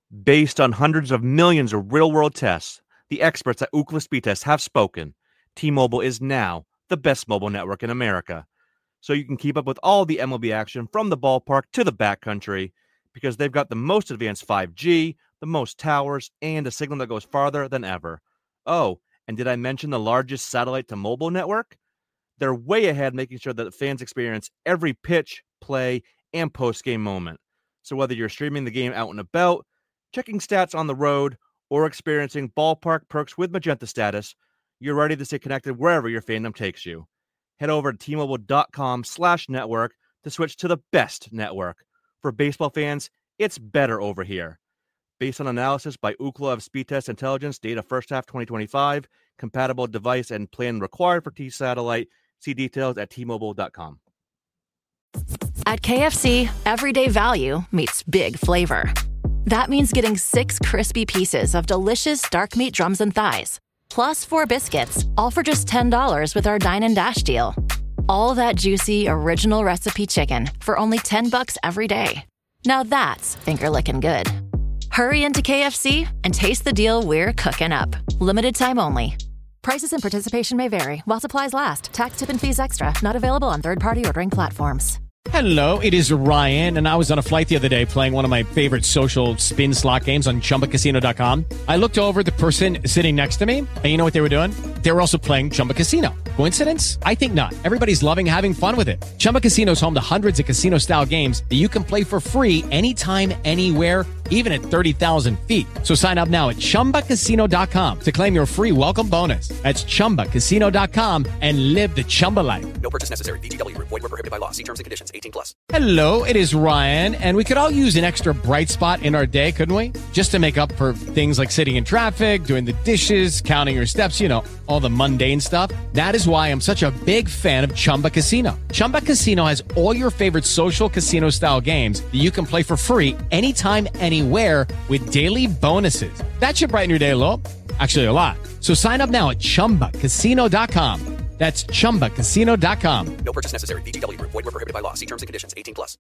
Based on hundreds of millions of real-world tests, the experts at Ookla Speed Test have spoken. T-Mobile is now the best mobile network in America. So you can keep up with all the MLB action from the ballpark to the backcountry because they've got the most advanced 5G, the most towers, and a signal that goes farther than ever. Oh, and did I mention the largest satellite-to-mobile network? They're way ahead, making sure that fans experience every pitch, play, and post-game moment. So whether you're streaming the game out and about, checking stats on the road, or experiencing ballpark perks with Magenta Status, you're ready to stay connected wherever your fandom takes you. Head over to T-Mobile.com/network to switch to the best network. For baseball fans, it's better over here. Based on analysis by Ookla of Speed Test Intelligence, data first half 2025, compatible device and plan required for T-Satellite. See details at T-Mobile.com. At KFC, everyday value meets big flavor. That means getting 6 crispy pieces of delicious dark meat drums and thighs, plus 4 biscuits, all for just $10 with our Dine and Dash deal. All that juicy, original recipe chicken for only $10 every day. Now that's finger-licking good. Hurry into KFC and taste the deal we're cooking up. Limited time only. Prices and participation may vary while supplies last. Tax, tip, and fees extra. Not available on third-party ordering platforms. Hello, it is Ryan, and I was on a flight the other day playing one of my favorite social spin slot games on ChumbaCasino.com. I looked over at the person sitting next to me, and you know what they were doing? They were also playing Chumba Casino. Coincidence? I think not. Everybody's loving having fun with it. Chumba Casino is home to hundreds of casino-style games that you can play for free anytime, anywhere, even at 30,000 feet. So sign up now at ChumbaCasino.com to claim your free welcome bonus. That's ChumbaCasino.com and live the Chumba life. No purchase necessary. VGW. Void where prohibited by law. See terms and conditions. 18+. Hello, it is Ryan, and we could all use an extra bright spot in our day, couldn't we? Just to make up for things like sitting in traffic, doing the dishes, counting your steps, you know, all the mundane stuff. That is why I'm such a big fan of Chumba Casino. Chumba Casino has all your favorite social casino-style games that you can play for free anytime, anywhere with daily bonuses. That should brighten your day a little. Actually, a lot. So sign up now at ChumbaCasino.com. That's ChumbaCasino.com. No purchase necessary. VGW. Void where prohibited by law. See terms and conditions. 18+.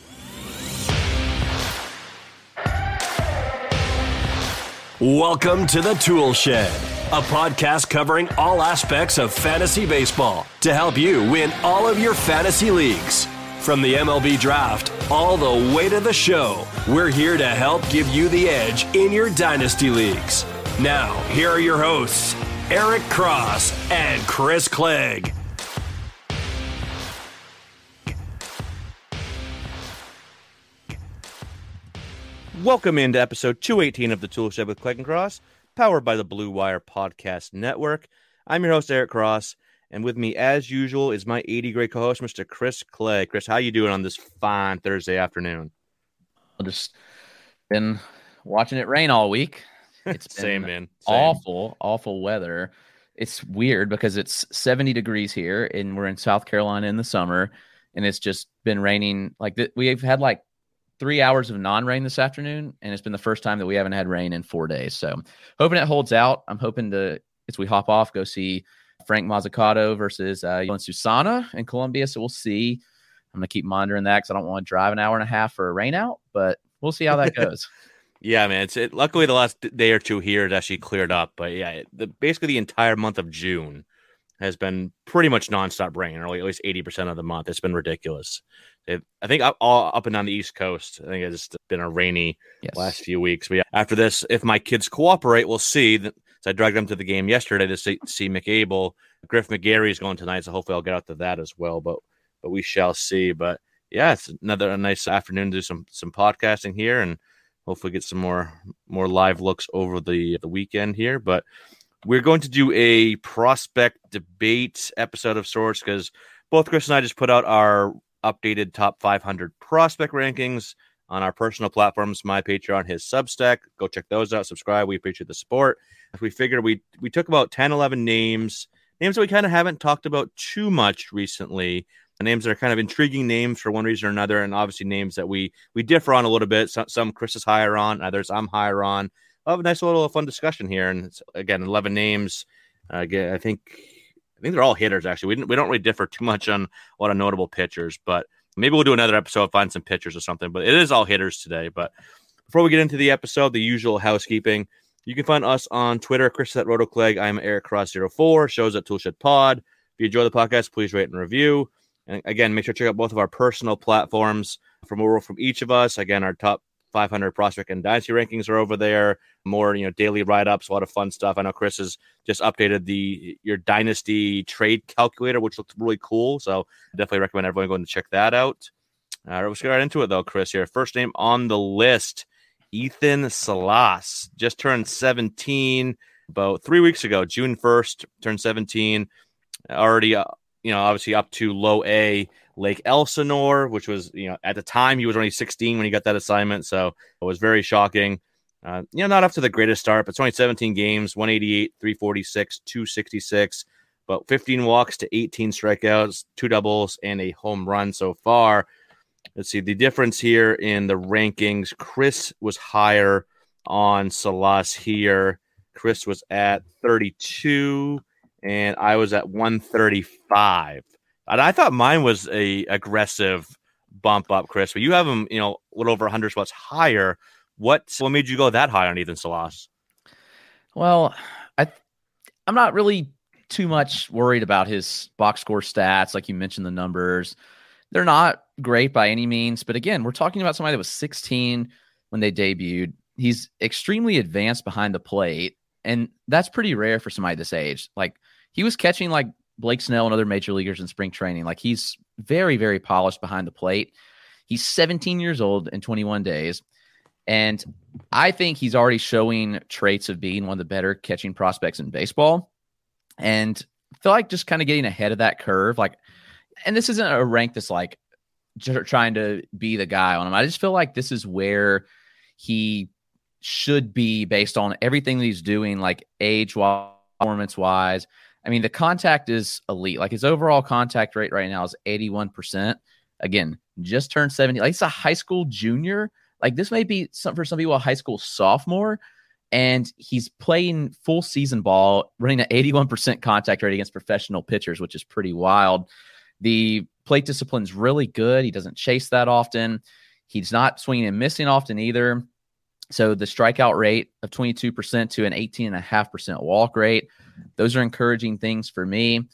Welcome to the Tool Shed, a podcast covering all aspects of fantasy baseball to help you win all of your fantasy leagues. From the MLB draft all the way to the show, we're here to help give you the edge in your dynasty leagues. Now, here are your hosts, Eric Cross and Chris Clegg. Welcome into episode 218 of the Tool Shed with Clegg and Cross, powered by the Blue Wire Podcast Network. I'm your host, Eric Cross, and with me, as usual, is my 80 grade co-host, Mr. Chris Clegg. Chris, how you doing on this fine Thursday afternoon? I've just been watching it rain all week. It's been Same, man. awful weather. It's weird because it's 70 degrees here, and we're in South Carolina in the summer, and it's just been raining. We've had like 3 hours of non-rain this afternoon, and it's been the first time that we haven't had rain in 4 days. So hoping it holds out. I'm hoping to, as we hop off, go see Frank Mazzucato versus Yoan Susana in Columbia. So we'll see. I'm going to keep monitoring that because I don't want to drive an hour and a half for a rain out, but we'll see how that goes. Yeah, man. Luckily, the last day or two here it actually cleared up. But yeah, basically the entire month of June has been pretty much nonstop rain, or at least 80% of the month. It's been ridiculous. I think all up and down the East Coast, I think it's been a rainy last few weeks. But yeah, after this, if my kids cooperate, we'll see. So I dragged them to the game yesterday to see McAble. Griff McGarry is going tonight, so hopefully I'll get out to that as well. But we shall see. But yeah, it's a nice afternoon to do some podcasting here and hopefully get some more live looks over the weekend here. But we're going to do a prospect debate episode of sorts because both Chris and I just put out our updated top 500 prospect rankings on our personal platforms, my Patreon, his Substack. Go check those out. Subscribe. We appreciate the support. We figured we took about 10, 11 names that we kind of haven't talked about too much recently. Names that are kind of intriguing names for one reason or another, and obviously names that we differ on a little bit. Some Chris is higher on, others I'm higher on. We'll have a nice little fun discussion here. And it's, again, 11 names. Again, I think they're all hitters, actually. We don't really differ too much on a lot of notable pitchers, but maybe we'll do another episode, find some pitchers or something. But it is all hitters today. But Before we get into the episode, the usual housekeeping. You can find us on Twitter, Chris at RotoClegg. I'm Eric Cross04, shows at Toolshed Pod. If you enjoy the podcast, please rate and review. And again, make sure to check out both of our personal platforms for more from each of us. Again, our top 500 prospect and dynasty rankings are over there. More, daily write-ups, a lot of fun stuff. I know Chris has just updated your dynasty trade calculator, which looks really cool. So definitely recommend everyone going to check that out. All right, let's get right into it though, Chris. Here, first name on the list, Ethan Salas, just turned 17 about 3 weeks ago. June 1st, turned 17. Already, obviously up to low A Lake Elsinore, which was, at the time he was only 16 when he got that assignment. So it was very shocking. Not up to the greatest start, but it's only 17 games, 188, 346, 266, but 15 walks to 18 strikeouts, 2 doubles, and a home run so far. Let's see the difference here in the rankings. Chris was higher on Salas here. Chris was at 32, and I was at 135. And I thought mine was a aggressive bump up, Chris, but you have him, a little over 100 spots higher. What made you go that high on Ethan Salas? Well, I'm not really too much worried about his box score stats. Like you mentioned, the numbers, they're not great by any means. But again, we're talking about somebody that was 16 when they debuted. He's extremely advanced behind the plate, and that's pretty rare for somebody this age. Like, he was catching like Blake Snell and other major leaguers in spring training. Like, he's very, very polished behind the plate. He's 17 years old in 21 days. And I think he's already showing traits of being one of the better catching prospects in baseball. And I feel like just kind of getting ahead of that curve. Like, and this isn't a rank that's like trying to be the guy on him. I just feel like this is where he should be based on everything that he's doing, like age-wise, performance-wise. I mean, the contact is elite. Like, his overall contact rate right now is 81%. Again, just turned 70. Like, he's a high school junior. Like, this may be for some people a high school sophomore, and he's playing full season ball, running an 81% contact rate against professional pitchers, which is pretty wild. The plate discipline's really good. He doesn't chase that often. He's not swinging and missing often either. So the strikeout rate of 22% to an 18.5% walk rate, those are encouraging things for me.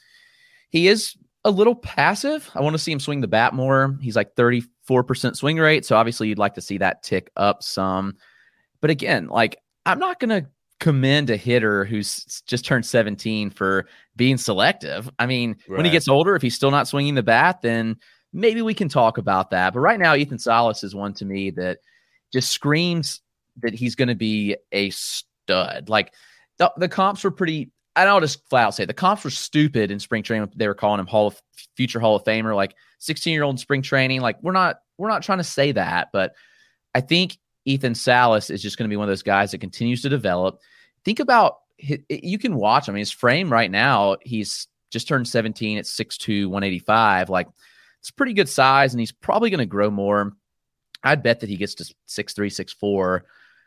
He is a little passive. I want to see him swing the bat more. He's like 34% swing rate. So obviously you'd like to see that tick up some. But again, like, I'm not going to commend a hitter who's just turned 17 for being selective. I mean, when he gets older, if he's still not swinging the bat, then maybe we can talk about that. But right now, Ethan Salas is one to me that just screams that he's going to be a stud. Like, the comps were pretty, I'll just flat out say the comps were stupid in spring training. They were calling him future Hall of Famer, like 16-year-old in spring training. Like, we're not trying to say that, but I think Ethan Salas is just going to be one of those guys that continues to develop. Think about, you can watch, I mean, his frame right now, he's just turned 17 at 6'2", 185. Like, it's pretty good size, and he's probably going to grow more. I'd bet that he gets to 6'3", 6'4",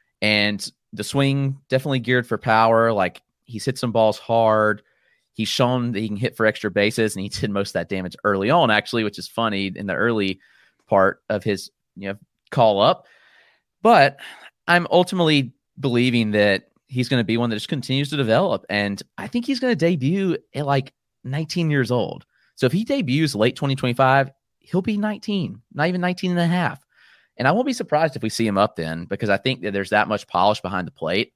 and the swing definitely geared for power. Like, he's hit some balls hard. He's shown that he can hit for extra bases, and he did most of that damage early on, actually, which is funny in the early part of his call up. But I'm ultimately believing that he's going to be one that just continues to develop. And I think he's going to debut at like 19 years old. So if he debuts late 2025, he'll be 19, not even 19 and a half. And I won't be surprised if we see him up then, because I think that there's that much polish behind the plate.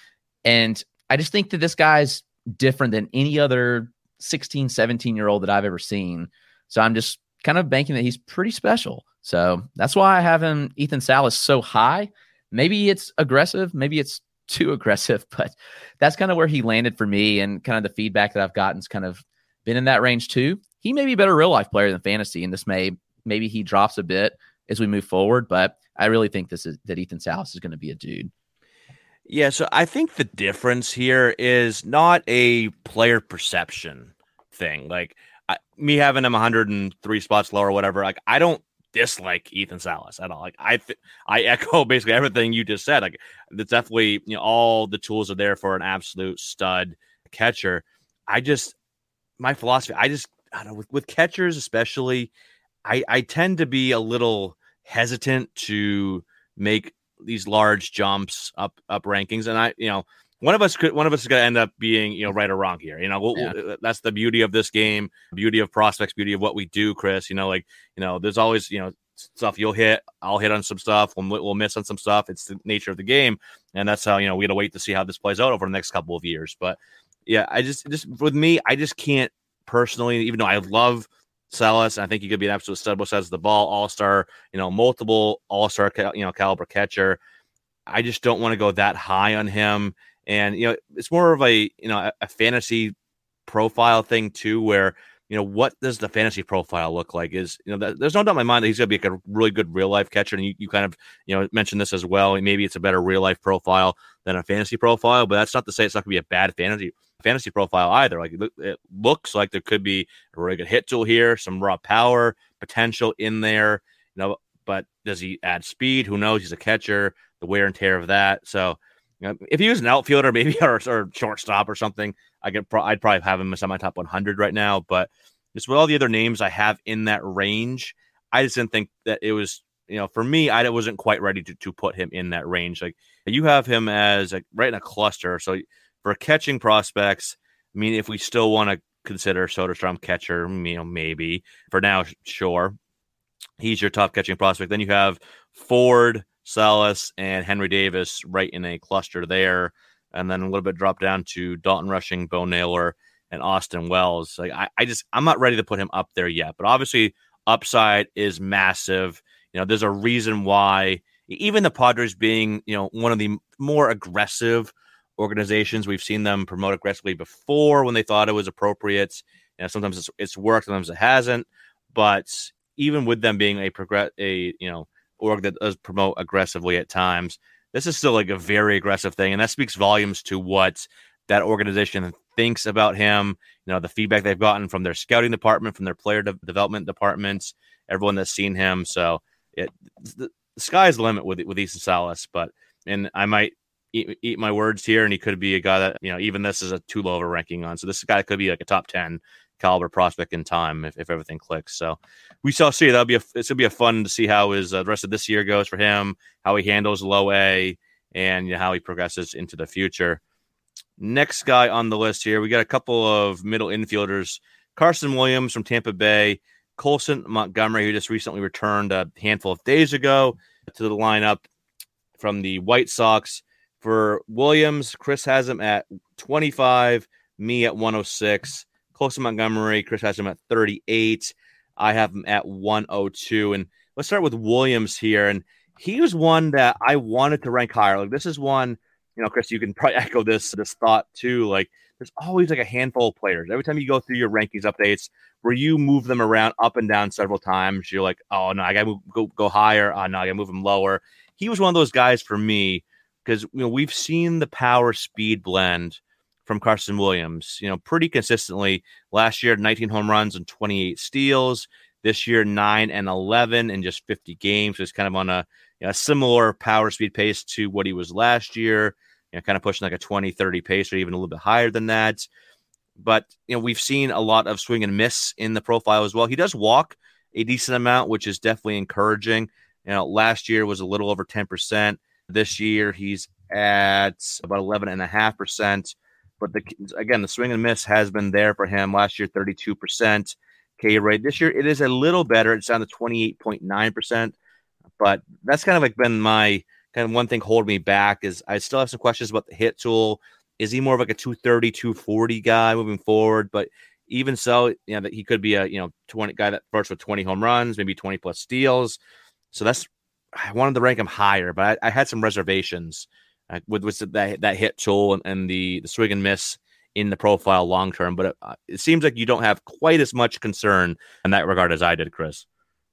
And I just think that this guy's different than any other 16, 17-year-old that I've ever seen. So I'm just kind of banking that he's pretty special. So that's why I have him, Ethan Salas, so high. Maybe it's aggressive. Maybe it's too aggressive, but that's kind of where he landed for me. And kind of the feedback that I've gotten's kind of been in that range too. He may be a better real life player than fantasy, and this maybe he drops a bit as we move forward. But I really think that Ethan Salas is going to be a dude. Yeah, so I think the difference here is not a player perception thing. Like, me having him 103 spots lower or whatever, like, I don't dislike Ethan Salas at all. Like, I echo basically everything you just said. Like, it's definitely, all the tools are there for an absolute stud catcher. My philosophy, I don't know, with catchers especially, I tend to be a little hesitant to make these large jumps up rankings, and one of us is going to end up being, right or wrong here. That's the beauty of this game, beauty of prospects, beauty of what we do, Chris. There's always, stuff you'll hit, I'll hit on some stuff, we'll miss on some stuff. It's the nature of the game, and that's how, we got to wait to see how this plays out over the next couple of years. But yeah, I just with me, I just can't personally, even though I love Salas, I think he could be an absolute stud both sides of the ball, all-star, multiple all-star, caliber catcher. I just don't want to go that high on him. And, it's more of a fantasy profile thing too, where, what does the fantasy profile look like? There's no doubt in my mind that he's going to be a really good real life catcher. And you kind of, mentioned this as well. Maybe it's a better real life profile than a fantasy profile, but that's not to say it's not going to be a bad fantasy profile either. Like it looks like there could be a really good hit tool here, some raw power potential in there, but does he add speed? Who knows? He's a catcher, the wear and tear of that. So, if he was an outfielder, maybe or shortstop or something, I'd probably have him in my top 100 right now. But just with all the other names I have in that range, I just didn't think that it was, for me, I wasn't quite ready to put him in that range. Like you have him as right in a cluster. So for catching prospects, I mean, if we still want to consider Soderstrom catcher, maybe for now, sure, he's your top catching prospect. Then you have Ford, Salas, and Henry Davis right in a cluster there. And then a little bit drop down to Dalton Rushing, Bo Naylor, and Austin Wells. Like I'm not ready to put him up there yet, but obviously upside is massive. There's a reason why even the Padres being, one of the more aggressive organizations, we've seen them promote aggressively before when they thought it was appropriate. Sometimes it's worked, sometimes it hasn't. But even with them being org that does promote aggressively at times, this is still like a very aggressive thing, and that speaks volumes to what that organization thinks about him. The feedback they've gotten from their scouting department, from their player development departments, everyone that's seen him. So the sky's the limit with Ethan Salas, and I might eat my words here, and he could be a guy that even this is a too low of a ranking on. So this guy could be like a top 10 caliber prospect in time if everything clicks. So we shall see. It's gonna be a fun to see how his the rest of this year goes for him, how he handles low A, and how he progresses into the future. Next guy on the list here, we got a couple of middle infielders: Carson Williams from Tampa Bay, Colson Montgomery, who just recently returned a handful of days ago to the lineup from the White Sox. For Williams, Chris has him at 25, me at 106. Colson Montgomery, Chris has him at 38. I have him at 102. And let's start with Williams here. And he was one that I wanted to rank higher. Like this is one, Chris, you can probably echo this thought too. Like there's always like a handful of players. Every time you go through your rankings updates where you move them around up and down several times, you're like, oh no, I gotta go higher. Oh no, I gotta move them lower. He was one of those guys for me because we've seen the power speed blend from Carson Williams, pretty consistently. Last year, 19 home runs and 28 steals. This year, 9 and 11 in just 50 games. So it's kind of on a similar power speed pace to what he was last year, kind of pushing like a 20-30 pace or even a little bit higher than that. But, we've seen a lot of swing and miss in the profile as well. He does walk a decent amount, which is definitely encouraging. Last year was a little over 10%. This year, he's at about 11.5%. But the swing and miss has been there for him. Last year, 32% K rate. This year, it is a little better. It's down to 28.9%. But that's kind of like been my kind of one thing holding me back is I still have some questions about the hit tool. Is he more of like a 230, 240 guy moving forward? But even so, that he could be a 20 guy that starts with 20 home runs, maybe 20 plus steals. So I wanted to rank him higher, but I had some reservations with that hit tool and the swing and miss in the profile long term. But it seems like you don't have quite as much concern in that regard as I did, Chris.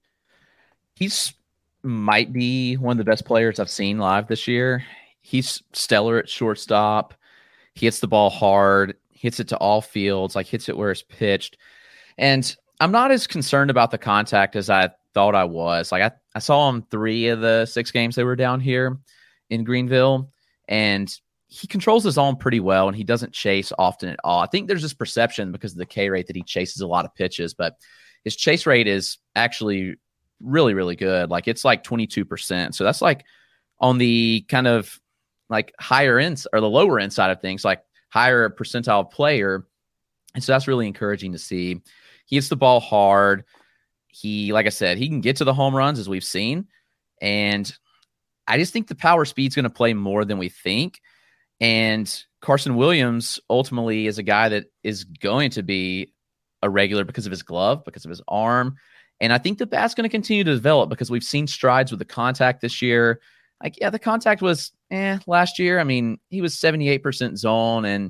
He's might be one of the best players I've seen live this year. He's stellar at shortstop. He hits the ball hard, hits it to all fields, hits it where it's pitched. And I'm not as concerned about the contact as I thought I was. I saw him 3 of the 6 games they were down here in Greenville, and he controls his zone pretty well, and he doesn't chase often at all. I think there's this perception because of the K rate that he chases a lot of pitches, but his chase rate is actually really, really good. It's like 22%. So that's on the kind of like higher end or the lower end side of things, like higher percentile player. And so that's really encouraging to see. He hits the ball hard. He, like I said, he can get to the home runs as we've seen. And I just think the power speed's going to play more than we think. And Carson Williams ultimately is a guy that is going to be a regular because of his glove, because of his arm. And I think the bat's going to continue to develop because we've seen strides with the contact this year. Like, yeah, the contact was last year. I mean, he was 78% zone and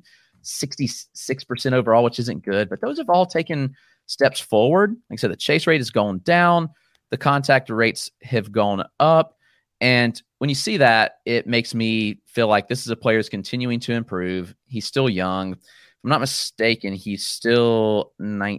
66% overall, which isn't good. But those have all taken steps forward. Like I said, the chase rate has gone down. The contact rates have gone up. And when you see that, it makes me feel like this is a player who's continuing to improve. He's still young. If I'm not mistaken, he's still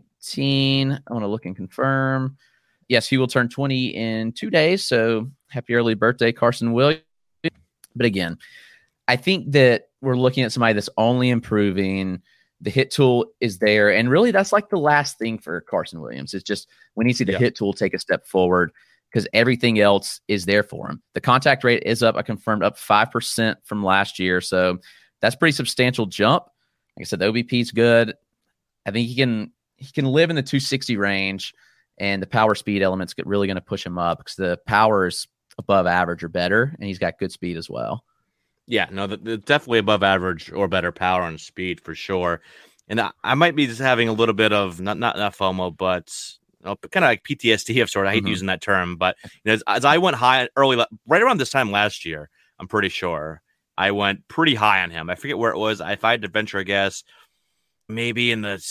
19. I want to look and confirm. Yes, he will turn 20 in 2 days. So happy early birthday, Carson Williams. But again, I think that we're looking at somebody that's only improving. The hit tool is there. And really, that's like the last thing for Carson Williams. It's just we need to see the hit tool take a step forward because everything else is there for him. The contact rate is up. I confirmed up 5% from last year. So that's a pretty substantial jump. Like I said, the OBP is good. I think he can live in the 260 range, and the power speed element's really going to push him up because the power is above average or better, and he's got good speed as well. Yeah, no, definitely above average or better power and speed for sure. And I might be just having a little bit of not FOMO, but kind of like PTSD of sort. I hate using that term, but as I went high early, right around this time last year, I'm pretty sure I went pretty high on him. I forget where it was. If I had to venture a guess, maybe in the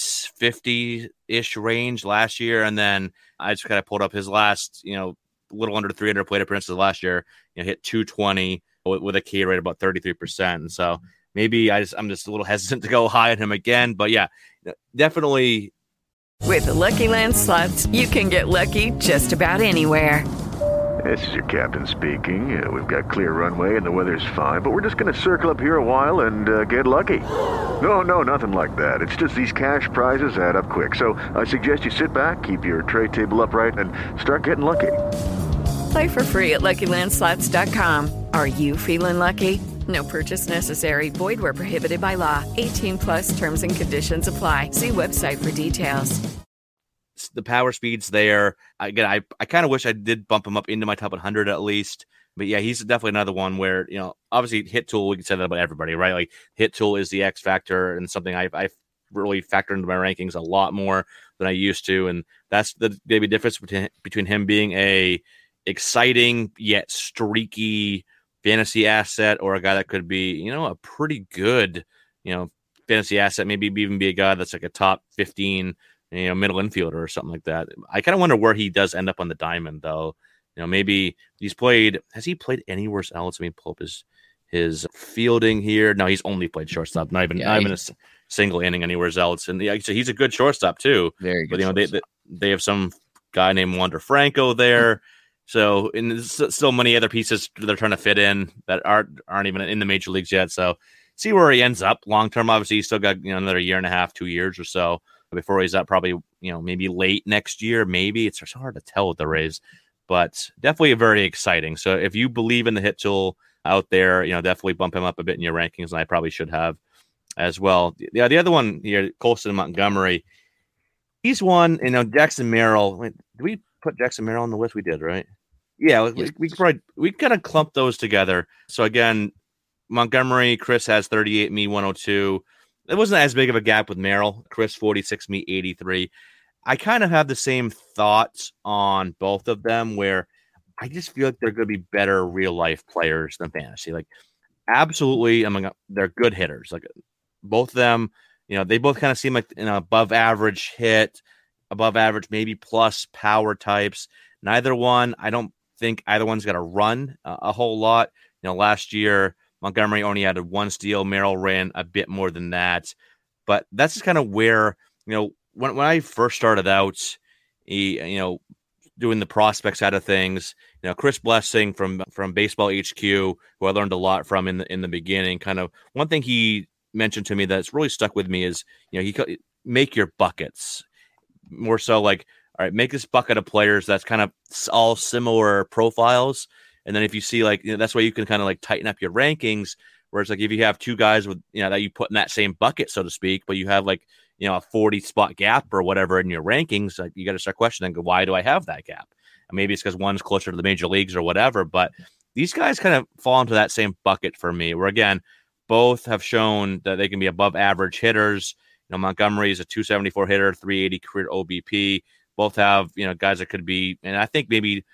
50-ish range last year, and then I just kind of pulled up his last, a little under 300 plate appearances last year. Hit 220 with a K rate about 33%. And so maybe I'm just a little hesitant to go high on him again. But yeah, definitely. With the Lucky Land Slots, you can get lucky just about anywhere. This is your captain speaking. We've got clear runway and the weather's fine, but we're just going to circle up here a while and get lucky. No, nothing like that. It's just these cash prizes add up quick. So I suggest you sit back, keep your tray table upright, and start getting lucky. Play for free at LuckyLandSlots.com. Are you feeling lucky? No purchase necessary. Void where prohibited by law. 18+ terms and conditions apply. See website for details. The power speed's there. Again, I kind of wish I did bump him up into my top 100 at least. But yeah, he's definitely another one where, obviously hit tool, we can say that about everybody, right? Like hit tool is the X factor and something I really factor into my rankings a lot more than I used to. And that's the maybe difference between him being a exciting yet streaky fantasy asset or a guy that could be, a pretty good, fantasy asset, maybe even be a guy that's like a top 15, middle infielder or something like that. I kind of wonder where he does end up on the diamond though. Maybe has he played anywhere else? I mean, pull up his fielding here. No, he's only played shortstop, not even a single inning anywhere else. And so he's a good shortstop too. Very good. But they have some guy named Wander Franco there. So, and there's still many other pieces they're trying to fit in that aren't even in the major leagues yet. So, see where he ends up long term. Obviously, he's still got another year and a half, 2 years or so before he's up. Probably maybe late next year. Maybe it's so hard to tell with the Rays, but definitely very exciting. So, if you believe in the hit tool out there, definitely bump him up a bit in your rankings, and I probably should have as well. Yeah, the other one here, Colson Montgomery. He's one. Jackson Merrill. Did we put Jackson Merrill on the list? We did, right? Yeah, we kind of clumped those together. So again, Montgomery, Chris has 38, me 102. It wasn't as big of a gap with Merrill. Chris 46, me 83. I kind of have the same thoughts on both of them where I just feel like they're going to be better real life players than fantasy. Like absolutely, they're good hitters. Like both of them, they both kind of seem like above average hit, above average, maybe plus power types. Neither one, I don't think either one's got to run a whole lot. Last year, Montgomery only had one steal. Merrill ran a bit more than that. But that's just kind of where, when I first started out, doing the prospect side of things, Chris Blessing from Baseball HQ, who I learned a lot from in the beginning, kind of one thing he mentioned to me that's really stuck with me is, he make your buckets. More so like, all right, make this bucket of players that's kind of all similar profiles. And then if you see like, that's why you can kind of like tighten up your rankings, where it's like if you have two guys with, that you put in that same bucket, so to speak, but you have like, a 40 spot gap or whatever in your rankings, like you got to start questioning, why do I have that gap? And maybe it's because one's closer to the major leagues or whatever, but these guys kind of fall into that same bucket for me, where again, both have shown that they can be above average hitters. Montgomery is a 274 hitter, 380 career OBP. Both have, guys that could be, and I think maybe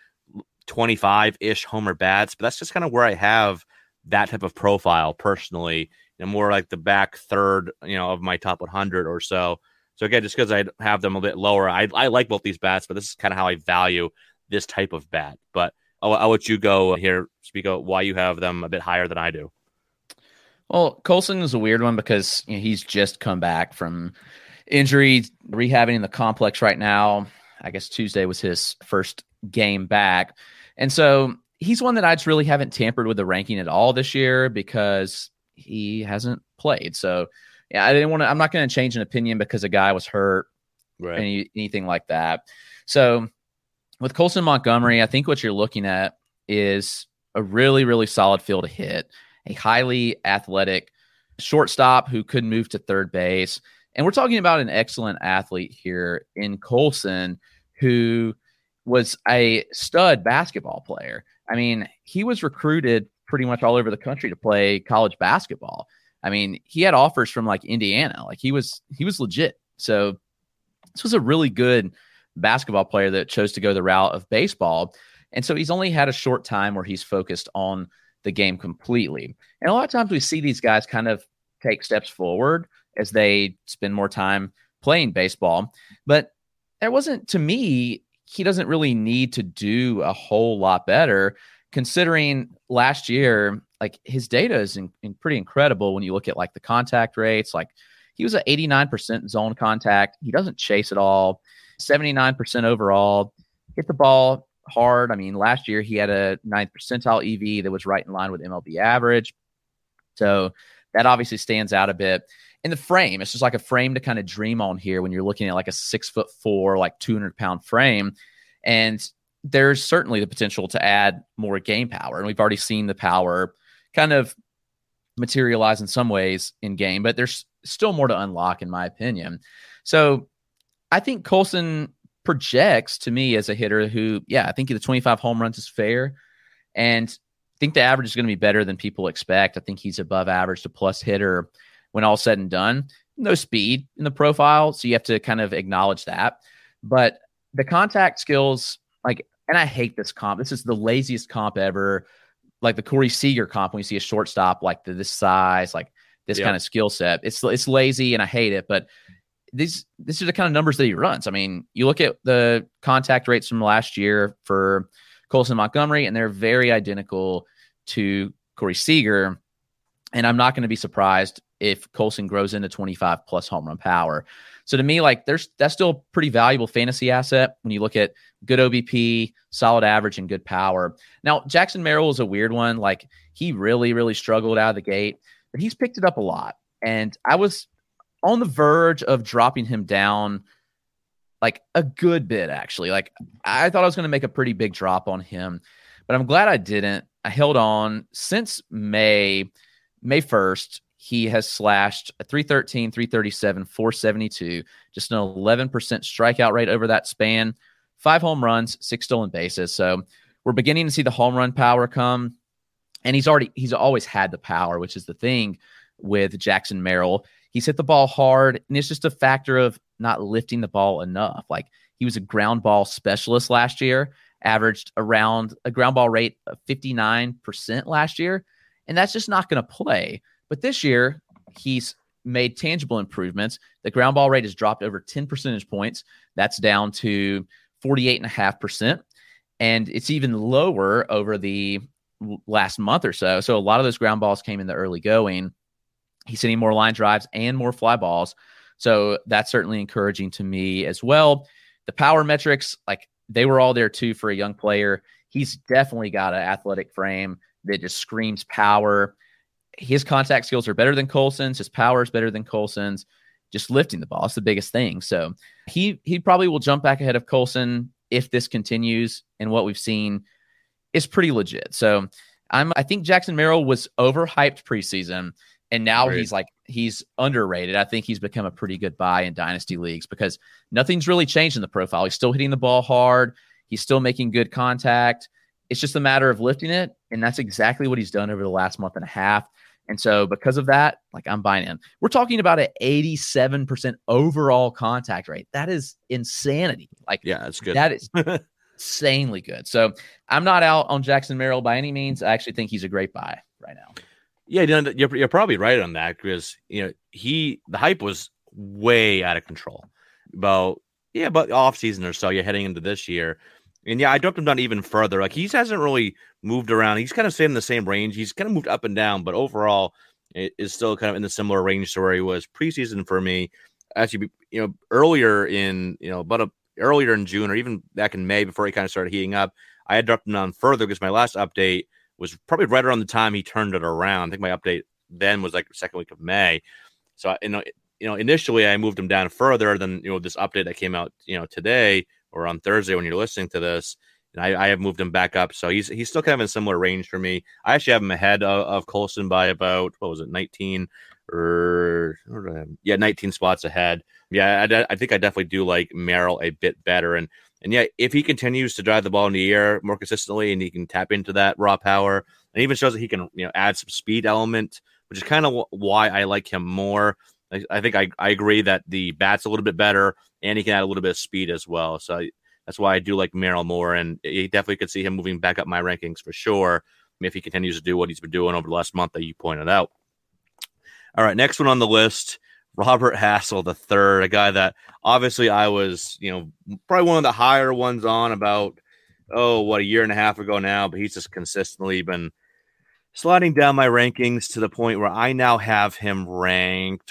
25-ish homer bats, but that's just kind of where I have that type of profile personally, more like the back third, of my top 100 or so. So again, just because I have them a bit lower, I like both these bats, but this is kind of how I value this type of bat. But I'll let you go here, speak out why you have them a bit higher than I do. Well, Colson is a weird one because he's just come back from injury, rehabbing in the complex right now. I guess Tuesday was his first game back. And so he's one that I just really haven't tampered with the ranking at all this year because he hasn't played. So yeah, I'm not going to change an opinion because a guy was hurt or anything like that. So with Colson Montgomery, I think what you're looking at is a really, really solid field to hit, a highly athletic shortstop who could move to third base. And we're talking about an excellent athlete here in Colson, who was a stud basketball player. I mean, he was recruited pretty much all over the country to play college basketball. I mean, he had offers from like Indiana. Like he was legit. So this was a really good basketball player that chose to go the route of baseball. And so he's only had a short time where he's focused on the game completely. And a lot of times we see these guys kind of take steps forward as they spend more time playing baseball. But there wasn't, to me, he doesn't really need to do a whole lot better, considering last year, like his data is pretty incredible when you look at like the contact rates. Like he was at 89% zone contact. He doesn't chase at all. 79% overall. Hit the ball hard. I mean, last year he had a 9th percentile EV that was right in line with MLB average. So that obviously stands out a bit. In the frame, it's just like a frame to kind of dream on here when you're looking at like a 6'4", like 200-pound frame. And there's certainly the potential to add more game power. And we've already seen the power kind of materialize in some ways in game, but there's still more to unlock, in my opinion. So I think Colson projects to me as a hitter who, I think the 25 home runs is fair. And I think the average is going to be better than people expect. I think he's above average to plus hitter when all said and done. No speed in the profile, so you have to kind of acknowledge that. But the contact skills, like, and I hate this comp. This is the laziest comp ever. Like the Corey Seager comp, when you see a shortstop like this size, like this kind of skill set, it's lazy and I hate it. But these are the kind of numbers that he runs. I mean, you look at the contact rates from last year for Colson Montgomery, and they're very identical to Corey Seager. And I'm not going to be surprised if Colson grows into 25 plus home run power. So to me, like that's still a pretty valuable fantasy asset when you look at good OBP, solid average, and good power. Now, Jackson Merrill is a weird one. Like he really, really struggled out of the gate, but he's picked it up a lot. And I was on the verge of dropping him down like a good bit, actually. Like I thought I was going to make a pretty big drop on him, but I'm glad I didn't. I held on since May 1st. He has slashed a 313, 337, 472, just an 11% strikeout rate over that span, 5 home runs, 6 stolen bases. So we're beginning to see the home run power come. And he's always had the power, which is the thing with Jackson Merrill. He's hit the ball hard, and it's just a factor of not lifting the ball enough. Like he was a ground ball specialist last year, averaged around a ground ball rate of 59% last year. And that's just not going to play. But this year, he's made tangible improvements. The ground ball rate has dropped over 10 percentage points. That's down to 48.5%. And it's even lower over the last month or so. So a lot of those ground balls came in the early going. He's hitting more line drives and more fly balls. So that's certainly encouraging to me as well. The power metrics, like they were all there too for a young player. He's definitely got an athletic frame that just screams power. His contact skills are better than Colson's. His power is better than Colson's. Just lifting the ball is the biggest thing. So he probably will jump back ahead of Colson if this continues and what we've seen is pretty legit. So I think Jackson Merrill was overhyped preseason, and now he's underrated. I think he's become a pretty good buy in dynasty leagues because nothing's really changed in the profile. He's still hitting the ball hard. He's still making good contact. It's just a matter of lifting it, and that's exactly what he's done over the last month and a half. And so because of that, I'm buying in. We're talking about an 87% overall contact rate. That is insanity. That's good. That is insanely good. So I'm not out on Jackson Merrill by any means. I actually think he's a great buy right now. Yeah, you're probably right on that because the hype was way out of control about off season or so. You're heading into this year, and I dropped him down even further. He hasn't really moved around. He's kind of stayed in the same range. He's kind of moved up and down, but overall, it is still kind of in the similar range to where he was preseason for me. Actually, earlier in earlier in June or even back in May before he kind of started heating up, I had dropped him down further because my last update was probably right around the time he turned it around. I think my update then was the second week of May. So, initially I moved him down further than, this update that came out, today or on Thursday when you're listening to this. And I have moved him back up. So he's still kind of in a similar range for me. I actually have him ahead of Colson by about, 19 spots ahead. Yeah, I think I definitely do like Merrill a bit better. And if he continues to drive the ball in the air more consistently and he can tap into that raw power and even shows that he can, add some speed element, which is kind of why I like him more. I think I agree that the bat's a little bit better and he can add a little bit of speed as well. So that's why I do like Merrill more. And you definitely could see him moving back up my rankings for sure if he continues to do what he's been doing over the last month that you pointed out. All right, next one on the list, Robert Hassell III, a guy that obviously I was, probably one of the higher ones on about, a year and a half ago now, but he's just consistently been sliding down my rankings to the point where I now have him ranked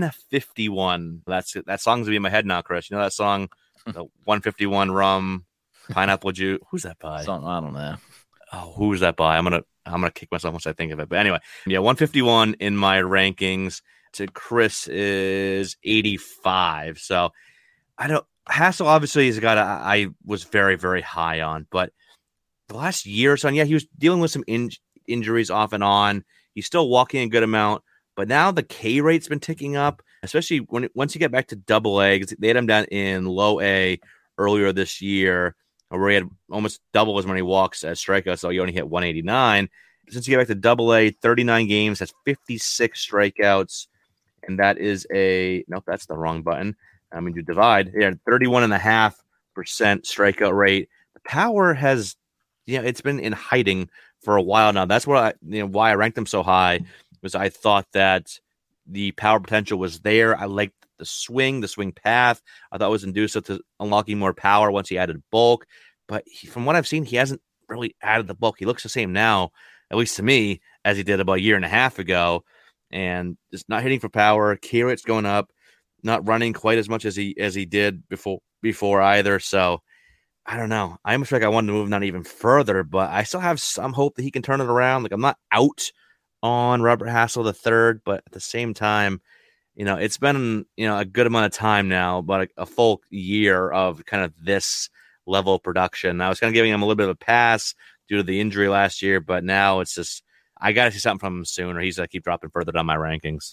151. That song's gonna be in my head now, Chris. You know that song, the 151 rum pineapple juice. Who's that by? I don't know. Oh, who's that by? I'm gonna kick myself once I think of it. But anyway, 151 in my rankings. To Chris is 85. So Hassell obviously is a guy that I was very, very high on, but the last year or so, he was dealing with some injuries off and on. He's still walking a good amount, but now the K rate's been ticking up, especially once you get back to double A. They had him down in low A earlier this year, where he had almost double as many walks as strikeouts, so he only hit 189. Since you get back to double A, 39 games, that's 56 strikeouts. And that is that's the wrong button. I'm going to divide. 31.5% strikeout rate. The power has, it's been in hiding for a while now. That's what why I ranked him so high, was I thought that the power potential was there. I liked the swing path. I thought it was inducive to unlocking more power once he added bulk. But from what I've seen, he hasn't really added the bulk. He looks the same now, at least to me, as he did about a year and a half ago. And just not hitting for power. K rate's going up, not running quite as much as he did before either. So I don't know. I almost feel like I wanted to move him not even further, but I still have some hope that he can turn it around. I'm not out on Robert Hassell III, but at the same time, it's been a good amount of time now, about a full year of kind of this level of production. I was kind of giving him a little bit of a pass due to the injury last year, but now it's just, I got to see something from him soon, or he's going to keep dropping further down my rankings.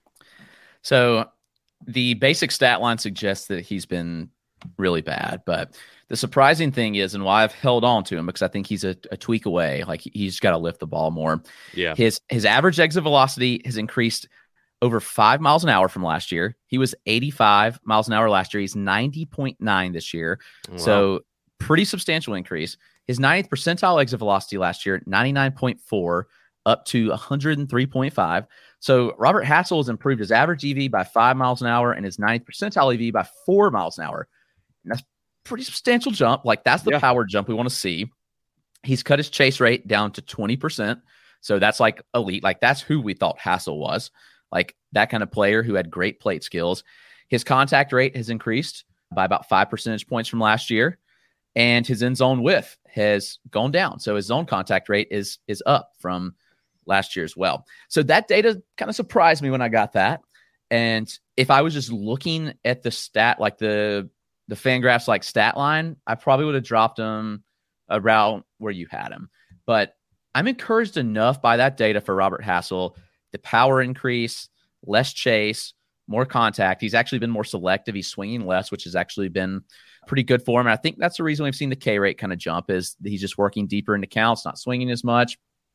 So the basic stat line suggests that he's been really bad, but the surprising thing is, and why I've held on to him, because I think he's a tweak away. He's got to lift the ball more. Yeah. His average exit velocity has increased over 5 miles an hour from last year. He was 85 miles an hour last year. He's 90.9 this year. Wow. So pretty substantial increase. His 90th percentile exit velocity last year, 99.4. up to 103.5. So Robert Hassell has improved his average EV by 5 miles an hour and his 90th percentile EV by 4 miles an hour. And that's a pretty substantial jump. That's the power jump we want to see. He's cut his chase rate down to 20%. So that's elite. That's who we thought Hassell was. That kind of player who had great plate skills. His contact rate has increased by about 5 percentage points from last year. And his end zone whiff has gone down. So his zone contact rate is up from last year as well. So that data kind of surprised me when I got that. And if I was just looking at the stat, the FanGraphs stat line, I probably would have dropped him around where you had him. But I'm encouraged enough by that data for Robert Hassel. The power increase, less chase, more contact. He's actually been more selective. He's swinging less, which has actually been pretty good for him. And I think that's the reason we've seen the K rate kind of jump, is he's just working deeper into counts, not swinging as much.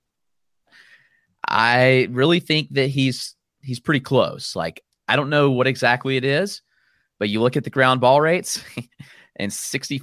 I really think that he's pretty close. Like, I don't know what exactly it is, but you look at the ground ball rates and 65%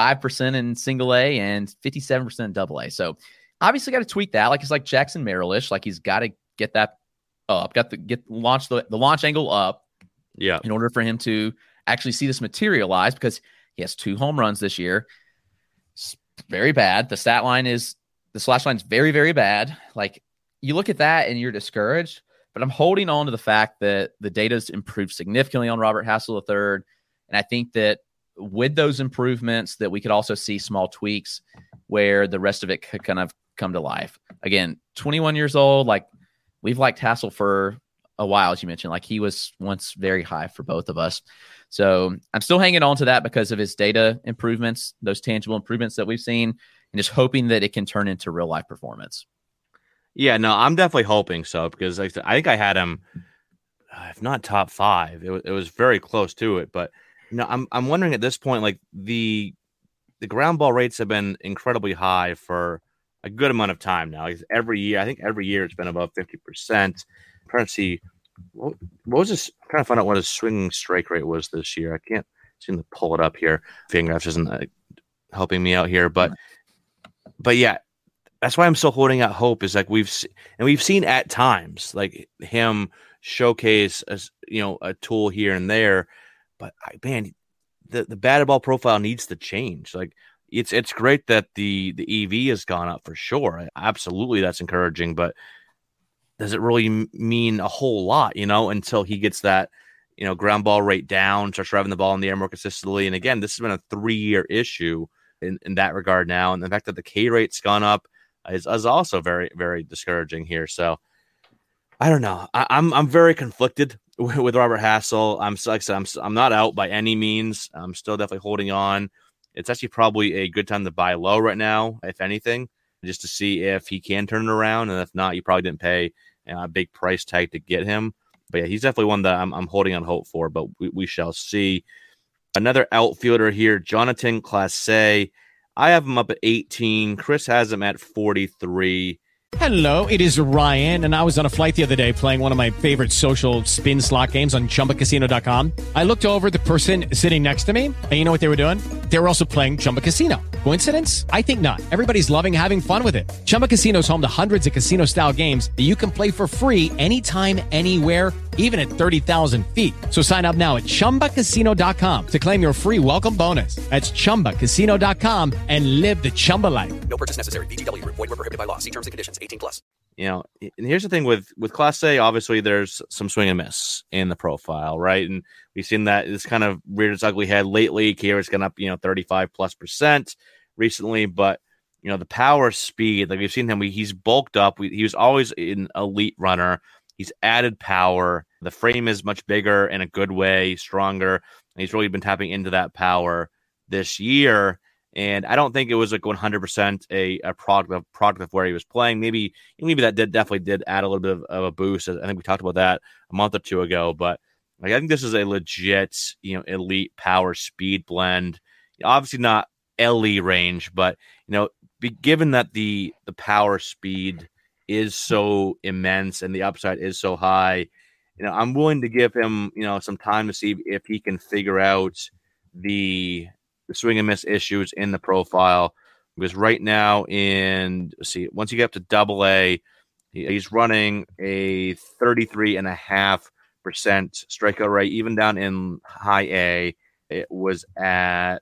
in single A and 57% in double A. So obviously got to tweak that. Like, it's like Jackson Merrill-ish. Like, he's got to get that up, launch the launch angle up. Yeah. In order for him to actually see this materialize, because he has 2 home runs this year. It's very bad. The slash line is very, very bad. Like, you look at that and you're discouraged, but I'm holding on to the fact that the data's improved significantly on Robert Hassel III. And I think that with those improvements that we could also see small tweaks where the rest of it could kind of come to life. Again, 21 years old, like, we've liked Hassel for a while, as you mentioned. Like, he was once very high for both of us. So I'm still hanging on to that because of his data improvements, those tangible improvements that we've seen, and just hoping that it can turn into real life performance. Yeah, no, I'm definitely hoping so, because like, I think I had him, if not top 5, it was very close to it. But I'm wondering at this point, like, the ground ball rates have been incredibly high for a good amount of time now. Like, every year it's been above 50%. I'm trying to see what was this. I'm trying to find out what his swinging strike rate was this year. I can't seem to pull it up here. Fangraphs isn't helping me out here, but yeah. That's why I'm still holding out hope, is like we've seen at times like him showcase a tool here and there, but the batted ball profile needs to change. Like, it's great that the EV has gone up for sure. Absolutely, that's encouraging, but does it really mean a whole lot, until he gets that, ground ball rate down, starts driving the ball in the air more consistently? And again, this has been a 3-year issue in that regard now. And the fact that the K rate's gone up is also very, very discouraging here. So I don't know. I'm very conflicted with Robert Hassel. I'm not out by any means. I'm still definitely holding on. It's actually probably a good time to buy low right now, if anything, just to see if he can turn it around. And if not, you probably didn't pay a big price tag to get him. But yeah, he's definitely one that I'm holding on hope for, but we shall see. Another outfielder here, Jonathan Clase. I have him up at 18. Chris has him at 43. Hello, it is Ryan, and I was on a flight the other day playing one of my favorite social spin slot games on ChumbaCasino.com. I looked over at the person sitting next to me, and you know what they were doing? They were also playing Chumba Casino. Coincidence? I think not. Everybody's loving having fun with it. Chumba Casino is home to hundreds of casino-style games that you can play for free anytime, anywhere, even at 30,000 feet. So sign up now at ChumbaCasino.com to claim your free welcome bonus. That's ChumbaCasino.com and live the Chumba life. No purchase necessary. VGW. Void where prohibited by law. See terms and conditions. 18+. And here's the thing with Class A, obviously there's some swing and miss in the profile, right? And we've seen that it's kind of reared its ugly head lately. Kira's gone up, 35+% recently, but the power, speed, like we've seen him, he's bulked up. He was always an elite runner. He's added power. The frame is much bigger in a good way, stronger. And he's really been tapping into that power this year. And I don't think it was like 100% a product of where he was playing. Maybe that definitely did add a little bit of a boost. I think we talked about that a month or two ago. But like, I think this is a legit, elite power speed blend. Obviously not LE range, but given that the power speed is so immense and the upside is so high, I'm willing to give him some time to see if he can figure out the swing and miss issues in the profile, because right now once you get up to double A, he's running a 33.5% strikeout rate. Even down in high A, it was at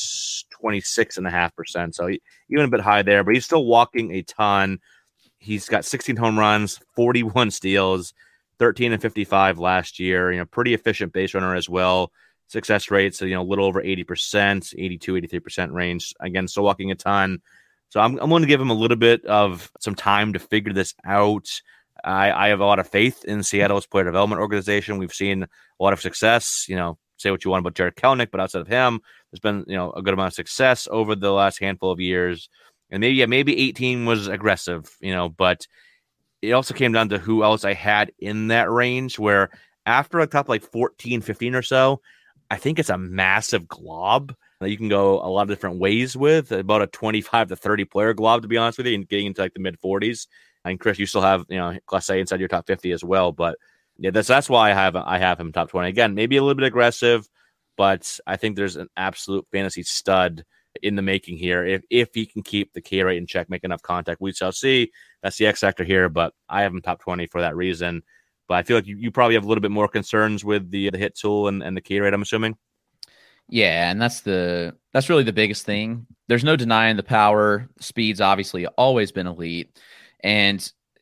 26.5%. So even a bit high there, but he's still walking a ton. He's got 16 home runs, 41 steals, 13 and 55 last year. Pretty efficient base runner as well. Success rates, a little over 80%, 82, 83% range. Again, still walking a ton. So I'm going to give him a little bit of some time to figure this out. I have a lot of faith in Seattle's player development organization. We've seen a lot of success. Say what you want about Jared Kelenic, but outside of him, there's been a good amount of success over the last handful of years. And maybe 18 was aggressive, but it also came down to who else I had in that range, where after a top like 14, 15 or so, I think it's a massive glob that you can go a lot of different ways with, about a 25 to 30 player glob, to be honest with you, and getting into like the mid 40s. And Chris, you still have, Class A inside your top 50 as well. But yeah, that's why I have him top 20. Again, maybe a little bit aggressive, but I think there's an absolute fantasy stud in the making here. If he can keep the K rate in check, make enough contact, we shall see. That's the X factor here, but I have him top 20 for that reason. But I feel like you probably have a little bit more concerns with the hit tool and the K rate, I'm assuming. Yeah, and that's really the biggest thing. There's no denying the power. Speed's obviously always been elite. And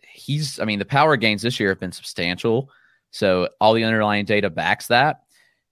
the power gains this year have been substantial. So all the underlying data backs that.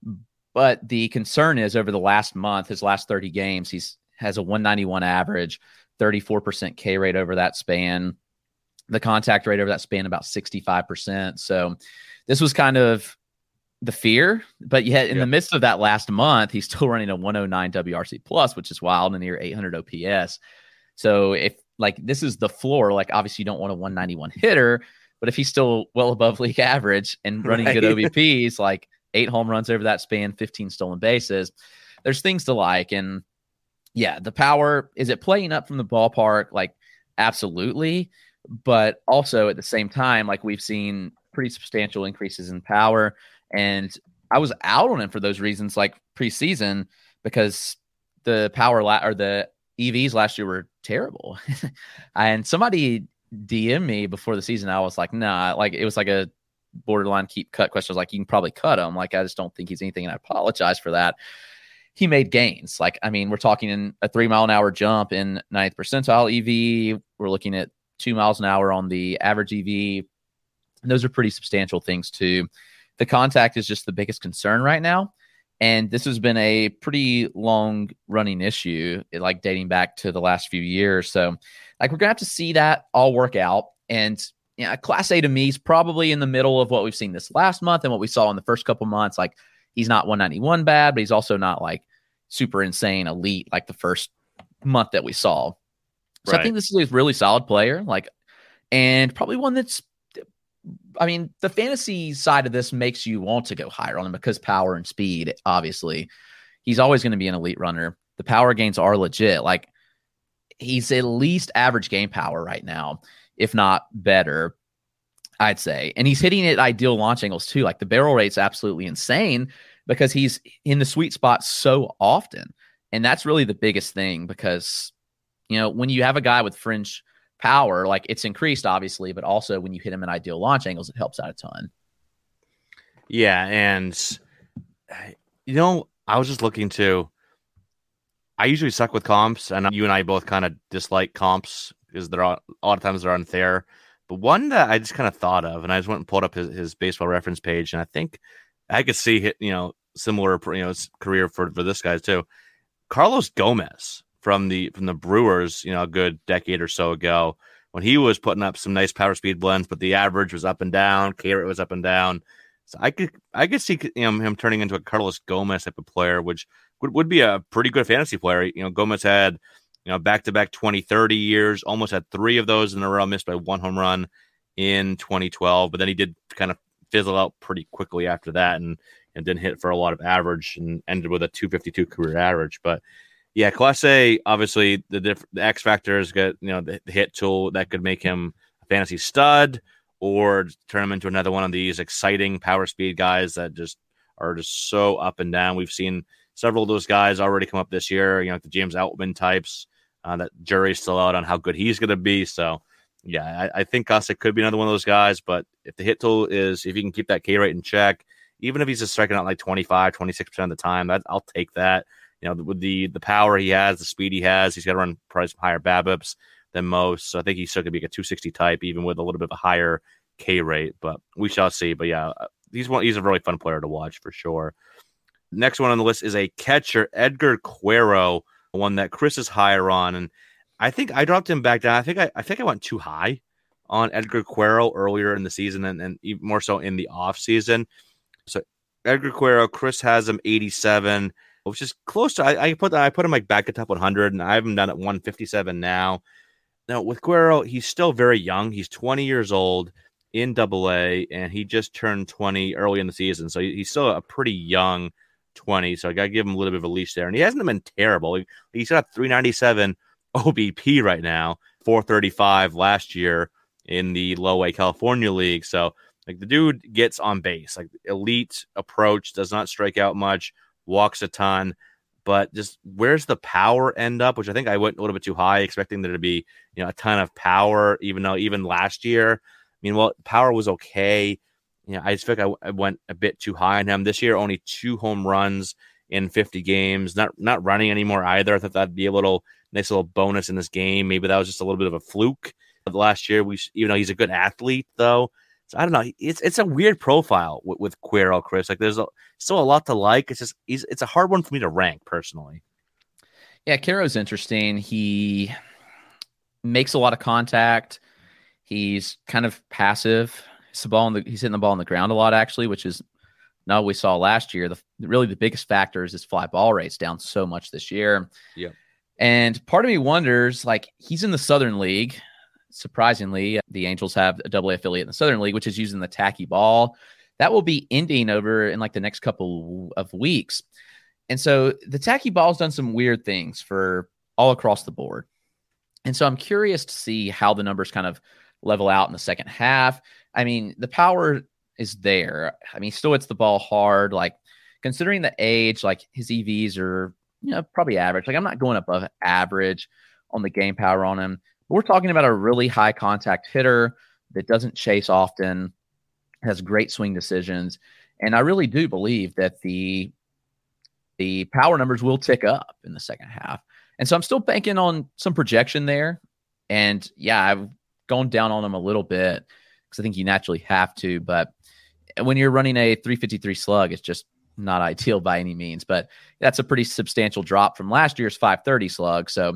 But the concern is over the last month, his last 30 games, has a 191 average, 34% K rate over that span. The contact rate over that span about 65%. So this was kind of the fear, but yet in the midst of that last month, he's still running a 109 WRC plus, which is wild, and near 800 OPS. So if this is the floor, obviously you don't want a 191 hitter, but if he's still well above league average and running good OBPs, 8 home runs over that span, 15 stolen bases, there's things to like. And yeah, the power, is it playing up from the ballpark? Absolutely. But also at the same time, we've seen pretty substantial increases in power. And I was out on him for those reasons, preseason, because the power or the EVs last year were terrible. And somebody DM'd me before the season. I was like, nah, it was a borderline keep cut question. I was like, you can probably cut him. I just don't think he's anything. And I apologize for that. He made gains. We're talking in a 3 mile an hour jump in 9th percentile EV. We're looking at 2 miles an hour on the average EV. And those are pretty substantial things too. The contact is just the biggest concern right now. And this has been a pretty long running issue, dating back to the last few years. So we're going to have to see that all work out. And Class A to me is probably in the middle of what we've seen this last month and what we saw in the first couple months. He's not 191 bad, but he's also not super insane elite the first month that we saw. So I think this is a really solid player, and probably one that's, the fantasy side of this makes you want to go higher on him because power and speed, obviously. He's always going to be an elite runner. The power gains are legit. He's at least average game power right now, if not better, I'd say. And he's hitting at ideal launch angles too. The barrel rate's absolutely insane because he's in the sweet spot so often. And that's really the biggest thing because, when you have a guy with fringe power, it's increased obviously, but also when you hit him in ideal launch angles, it helps out a ton. Yeah. And I was just looking I usually suck with comps, and you and I both kind of dislike comps because a lot of times they're unfair. But one that I just kind of thought of, and I just went and pulled up his baseball reference page, and I think I could see similar career for this guy too. Carlos Gomez from the Brewers, a good decade or so ago, when he was putting up some nice power speed blends, but the average was up and down, K rate was up and down. So I could see him turning into a Carlos Gomez type of player, which would be a pretty good fantasy player. Gomez had back-to-back 20-30 years, almost had 3 of those in a row, missed by 1 home run in 2012, but then he did kind of fizzle out pretty quickly after that and didn't hit for a lot of average and ended with a 252 career average. But yeah, Class A, obviously the X factors got, the hit tool that could make him a fantasy stud or turn him into another one of these exciting power speed guys that are just so up and down. We've seen several of those guys already come up this year, the James Outman types. That jury's still out on how good he's going to be. So yeah, I think Gossett could be another one of those guys, but if the hit tool if he can keep that K rate in check, even if he's just striking out 25, 26% of the time, I'll take that. With the power he has, the speed he has, he's got to run probably some higher BABIPs than most. So I think he still could be a 260 type, even with a little bit of a higher K rate, but we shall see. But yeah, he's a really fun player to watch for sure. Next one on the list is a catcher, Edgar Quero, one that Chris is higher on. And I think I dropped him back down. I think I went too high on Edgar Quero earlier in the season and even more so in the off season. So Edgar Quero, Chris has him 87. which is close to I put him like back at top 100, and I have him down at 157 now. Now with Cuero, he's still very young. He's 20 years old in AA, and he just turned 20 early in the season, so he's still a pretty young 20. So I got to give him a little bit of a leash there, and he hasn't been terrible. He's got 397 OBP right now, 435 last year in the low A California League. So like the dude gets on base, like elite approach, does not strike out much, walks a ton, but just where's the power end up? Which I think I went a little bit too high, expecting there to be a ton of power, even though even last year, power was okay. I just feel like I went a bit too high on him this year. Only 2 home runs in 50 games, not running anymore either. I thought that'd be a nice little bonus in this game. Maybe that was just a little bit of a fluke. But last year, he's a good athlete though. So I don't know. It's a weird profile with Cuero, Chris. Like there's still a lot to like. It's just it's a hard one for me to rank personally. Yeah, Cuero's interesting. He makes a lot of contact. He's kind of passive. He's hitting the ball on the ground a lot, actually, which is not what we saw last year. Really the biggest factor is his fly ball rate's down so much this year. Yeah. And part of me wonders, like, he's in the Southern League. Surprisingly, the Angels have a AA affiliate in the Southern League, which is using the tacky ball. That will be ending over in like the next couple of weeks. And so the tacky ball has done some weird things for all across the board. And so I'm curious to see how the numbers kind of level out in the second half. I mean, the power is there. I mean, he still hits the ball hard. Like, considering the age, like his EVs are, probably average. Like, I'm not going above average on the game power on him. But we're talking about a really high contact hitter that doesn't chase often, has great swing decisions. And I really do believe that the power numbers will tick up in the second half. And so I'm still banking on some projection there. And yeah, I've gone down on him a little bit because I think you naturally have to. But when you're running a 353 slug, it's just not ideal by any means. But that's a pretty substantial drop from last year's 530 slug. So,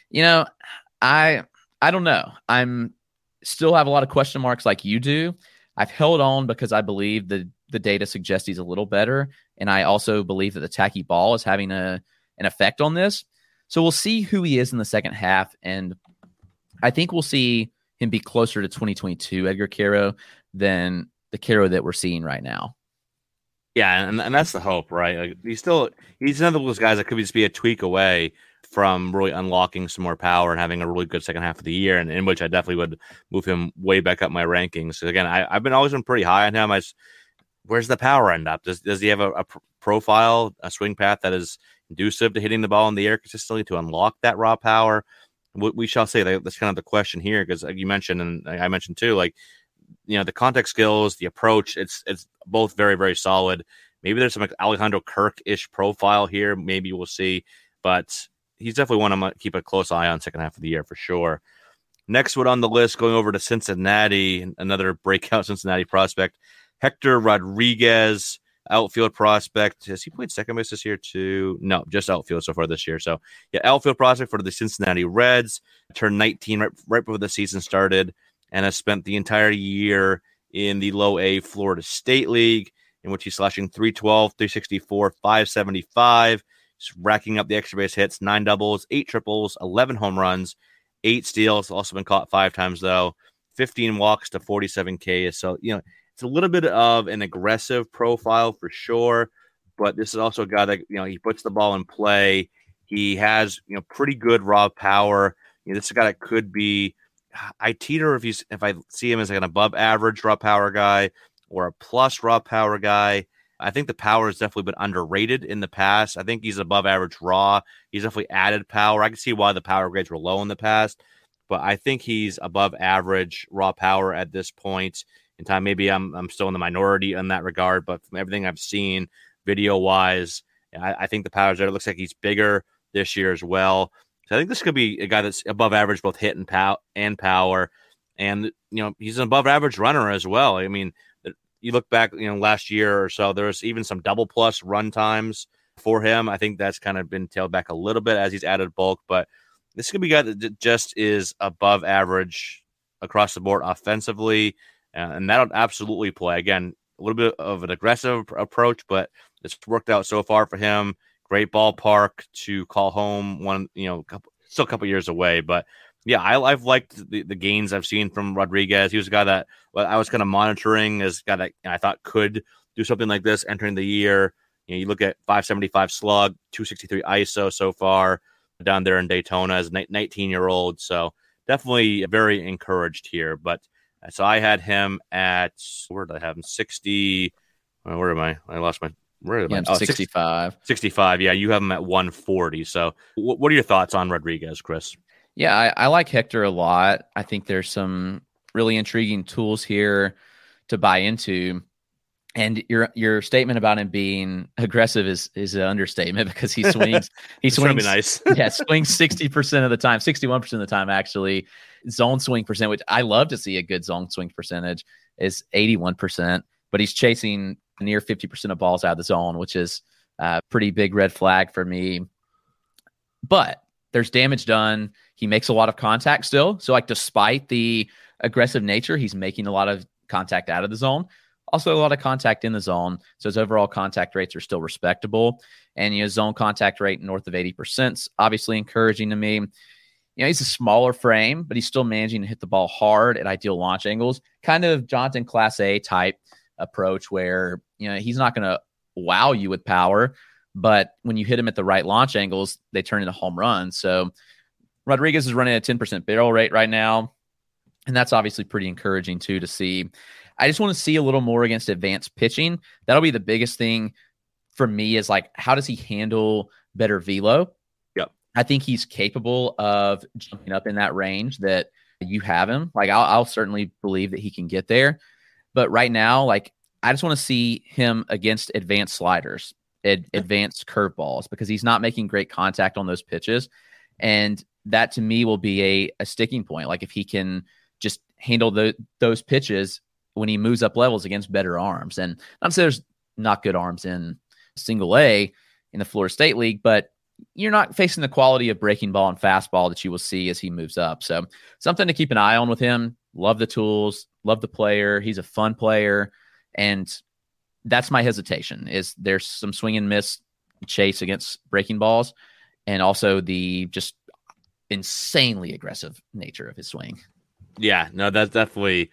I don't know. I'm still have a lot of question marks like you do. I've held on because I believe the data suggests he's a little better. And I also believe that the tacky ball is having an effect on this. So we'll see who he is in the second half. And I think we'll see him be closer to 2022 Edgar Quero than the Quero that we're seeing right now. Yeah, and that's the hope, right? Like he's another of those guys that could just be a tweak away from really unlocking some more power and having a really good second half of the year, and in which I definitely would move him way back up my rankings. So again, I've always been pretty high on him. Where's the power end up? Does he have a profile, a swing path that is conducive to hitting the ball in the air consistently to unlock that raw power? We shall say that's kind of the question here, because like you mentioned, and I mentioned too, like the contact skills, the approach, it's both very, very solid. Maybe there's some like Alejandro Kirk-ish profile here. Maybe we'll see, but he's definitely one I'm going to keep a close eye on second half of the year for sure. Next one on the list, going over to Cincinnati, another breakout Cincinnati prospect, Hector Rodriguez, outfield prospect. Has he played second base this year too? No, just outfield so far this year. So yeah, outfield prospect for the Cincinnati Reds, turned 19 right before the season started, and has spent the entire year in the low A Florida State League, in which he's slashing 312, 364, 575. Just racking up the extra base hits, 9 doubles, 8 triples, 11 home runs, 8 steals. Also been caught 5 times though. 15 walks to 47 Ks. So it's a little bit of an aggressive profile for sure, but this is also a guy that he puts the ball in play. He has pretty good raw power. This is a guy that could be. I teeter if I see him as like an above average raw power guy or a plus raw power guy. I think the power has definitely been underrated in the past. I think he's above average raw. He's definitely added power. I can see why the power grades were low in the past, but I think he's above average raw power at this point in time. Maybe I'm still in the minority in that regard, but from everything I've seen video wise, I think the power's there. It looks like he's bigger this year as well. So I think this could be a guy that's above average, both hit and power. And, he's an above average runner as well. I mean, you look back, last year or so, there was even some double plus run times for him. I think that's kind of been tailed back a little bit as he's added bulk, but this could be a guy that just is above average across the board offensively. And that'll absolutely play. Again, a little bit of an aggressive approach, but it's worked out so far for him. great ballpark to call home. Still a couple years away, but yeah, I've liked the gains I've seen from Rodriguez. He was a guy that I was kind of monitoring as a guy that I thought could do something like this entering the year. You look at 575 slug, 263 ISO so far down there in Daytona as a 19-year-old. So definitely very encouraged here. But so I had him at, where did I have him? 60. Where am I? I lost my. Where am I? 65. 65. Yeah, you have him at 140. So what are your thoughts on Rodriguez, Chris? Yeah, I like Hector a lot. I think there's some really intriguing tools here to buy into. And your statement about him being aggressive is an understatement because he swings. He swings. Nice. Yeah, swings 60% of the time, 61% of the time actually. Zone swing percent, which I love to see a good zone swing percentage, is 81%. But he's chasing near 50% of balls out of the zone, which is a pretty big red flag for me. But there's damage done. He makes a lot of contact still. So, like, despite the aggressive nature, he's making a lot of contact out of the zone. Also, a lot of contact in the zone. So his overall contact rates are still respectable. And zone contact rate north of 80% is obviously encouraging to me. He's a smaller frame, but he's still managing to hit the ball hard at ideal launch angles. Kind of Jonathan Class A type approach where, he's not going to wow you with power, but when you hit him at the right launch angles, they turn into home runs. So Rodriguez is running a 10% barrel rate right now. And that's obviously pretty encouraging too to see. I just want to see a little more against advanced pitching. That'll be the biggest thing for me is like, how does he handle better velo? Yep. I think he's capable of jumping up in that range that you have him. Like I'll certainly believe that he can get there. But right now, like I just want to see him against advanced sliders, advanced curveballs, because he's not making great contact on those pitches. And that to me will be a sticking point. Like if he can just handle those pitches when he moves up levels against better arms. And not to say there's not good arms in single A in the Florida State League, but you're not facing the quality of breaking ball and fastball that you will see as he moves up. So something to keep an eye on with him. Love the tools, love the player. He's a fun player. And that's my hesitation is there's some swing and miss chase against breaking balls and also the just insanely aggressive nature of his swing. Yeah, no, that's definitely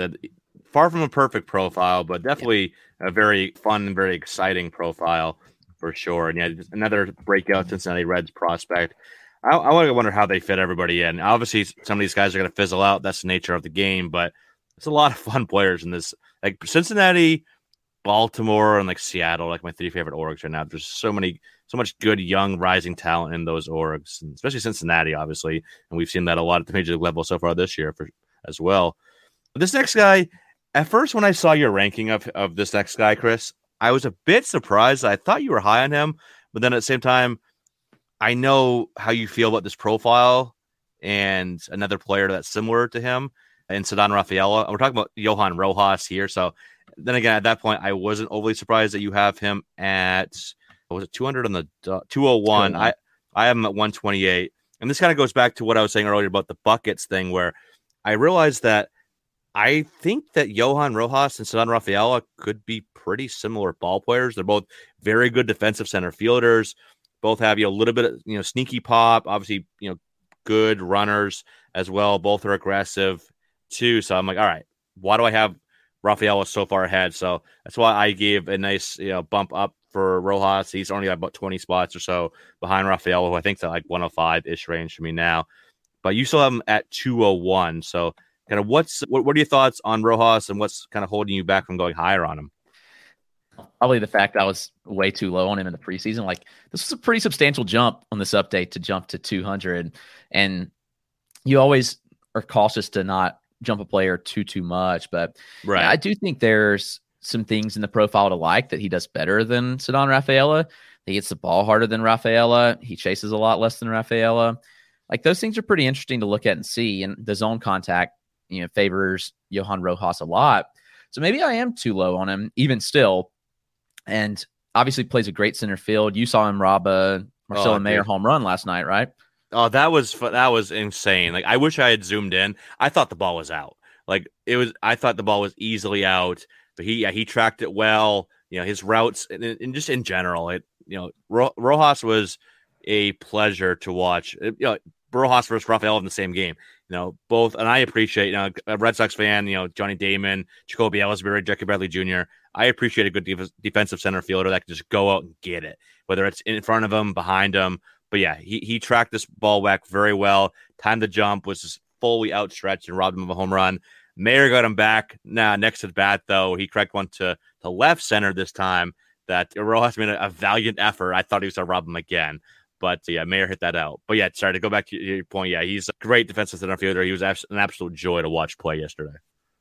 far from a perfect profile, but definitely a very fun and very exciting profile for sure. And yeah, just another breakout Cincinnati Reds prospect. I wonder how they fit everybody in. Obviously, some of these guys are going to fizzle out. That's the nature of the game, but it's a lot of fun players in this. Like Cincinnati, Baltimore, and like Seattle, like my three favorite orgs right now. There's so much good young rising talent in those orgs, and especially Cincinnati, obviously. And we've seen that a lot at the major league level so far this year as well. But this next guy, at first, when I saw your ranking of this next guy, Chris, I was a bit surprised. I thought you were high on him, but then at the same time, I know how you feel about this profile and another player that's similar to him in Ceddanne Rafaela. We're talking about Johan Rojas here. So then again, at that point, I wasn't overly surprised that you have him at, what was it, 200 on the 201. I have him at 128. And this kind of goes back to what I was saying earlier about the buckets thing, where I realized that I think that Johan Rojas and Ceddanne Rafaela could be pretty similar ball players. They're both very good defensive center fielders. Both have a little bit of sneaky pop. Obviously, good runners as well. Both are aggressive too. So I'm like, all right, why do I have Rafaela so far ahead? So that's why I gave a nice bump up for Rojas. He's only about 20 spots or so behind Rafaela, who I think is at like 105-ish range to me now. But you still have him at 201. So kind of what are your thoughts on Rojas and what's kind of holding you back from going higher on him? Probably the fact I was way too low on him in the preseason. Like this was a pretty substantial jump on this update to jump to 200. And you always are cautious to not jump a player too much. But right. Yeah, I do think there's some things in the profile to like that he does better than Ceddanne Rafaela. He hits the ball harder than Rafaela. He chases a lot less than Rafaela. Like those things are pretty interesting to look at and see. And the zone contact, favors Johan Rojas a lot. So maybe I am too low on him, even still. And obviously plays a great center field. You saw him rob a Marcelo Mayer home run last night, right? Oh, that was insane. Like I wish I had zoomed in. I thought the ball was out. I thought the ball was easily out, but he tracked it well. His routes and just in general, Rojas was a pleasure to watch. Rojas versus Rafaela in the same game. Both, and I appreciate, a Red Sox fan, Johnny Damon, Jacoby Ellsbury, Jackie Bradley Jr. I appreciate a good defensive center fielder that can just go out and get it, whether it's in front of him, behind him. But yeah, he tracked this ball back very well. Time to jump was just fully outstretched and robbed him of a home run. Mayer got him back. Next to the bat, though, he cracked one to left center this time that Rojas made a valiant effort. I thought he was going to rob him again. But yeah, Mayer hit that out. But yeah, sorry to go back to your point. Yeah, he's a great defensive center fielder. He was an absolute joy to watch play yesterday.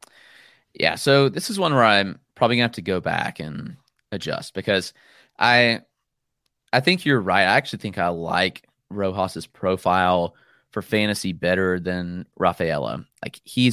Yeah, so this is one where I'm probably gonna have to go back and adjust because I think you're right. I actually think I like Rojas's profile for fantasy better than Rafaela. Like he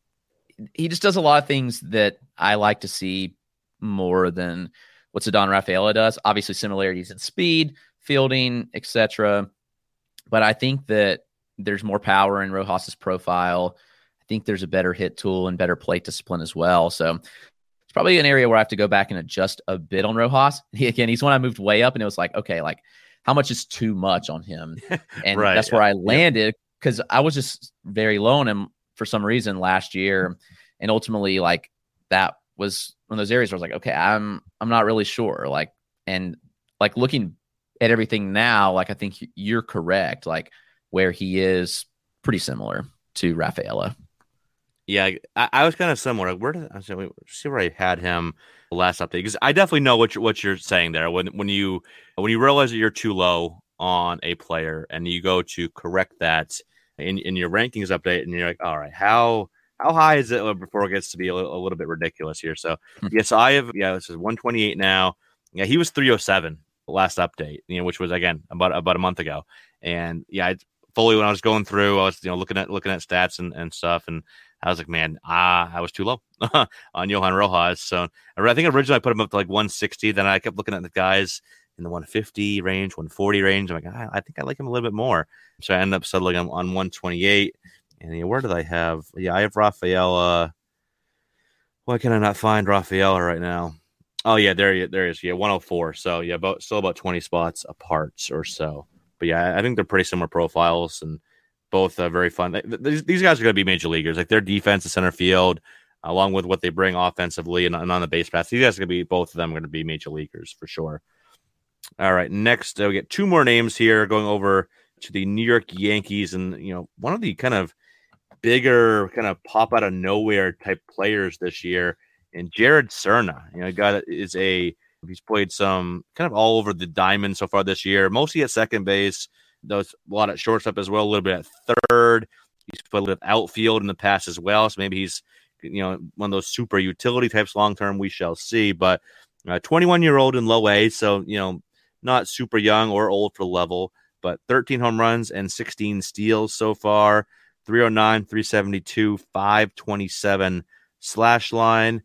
just does a lot of things that I like to see more than what Ceddanne Rafaela does. Obviously, similarities in speed, fielding, etc. But I think that there's more power in Rojas's profile. I think there's a better hit tool and better plate discipline as well. So it's probably an area where I have to go back and adjust a bit on Rojas. He's one I moved way up, and it was like, okay, like how much is too much on him? And right, that's where I landed because I was just very low on him for some reason last year. And ultimately, like that was one of those areas where I was like, okay, I'm not really sure. Like, and like looking at everything now, like I think you're correct. Like where he is pretty similar to Rafaela. Yeah, I was kind of similar. Where did I see where I had him last update? Because I definitely know what you're saying there. When you realize that you're too low on a player and you go to correct that in your rankings update, and you're like, all right, how high is it before it gets to be a little bit ridiculous here? So so I have this is 128 now. Yeah, he was 307 last update, which was again about a month ago. And yeah, fully when I was going through, I was looking at stats and stuff, and I was like, man, I was too low on Johan Rojas. So I think originally I put him up to like 160. Then I kept looking at the guys in the 150 range, 140 range. I'm like, I think I like him a little bit more. So I ended up settling on 128. And where did I have? Yeah, I have Rafaela. Why can I not find Rafaela right now? Oh yeah, there he is. Yeah, 104. So yeah, still about 20 spots apart or so. But yeah, I think they're pretty similar profiles and both very fun. These guys are going to be major leaguers. Like their defense and center field, along with what they bring offensively and on the base paths. These guys are going to be, both of them are going to be major leaguers for sure. All right, next we get two more names here going over to the New York Yankees, and one of the kind of bigger kind of pop out of nowhere type players this year, and Jared Cerna. A guy that he's played some kind of all over the diamond so far this year, mostly at second base. Does a lot at shortstop as well, a little bit at third. He's played a little bit of outfield in the past as well, so maybe he's one of those super utility types long term. We shall see. But 21-year-old in low A, so not super young or old for the level, but 13 home runs and 16 steals so far. 309, 372, 527 slash line.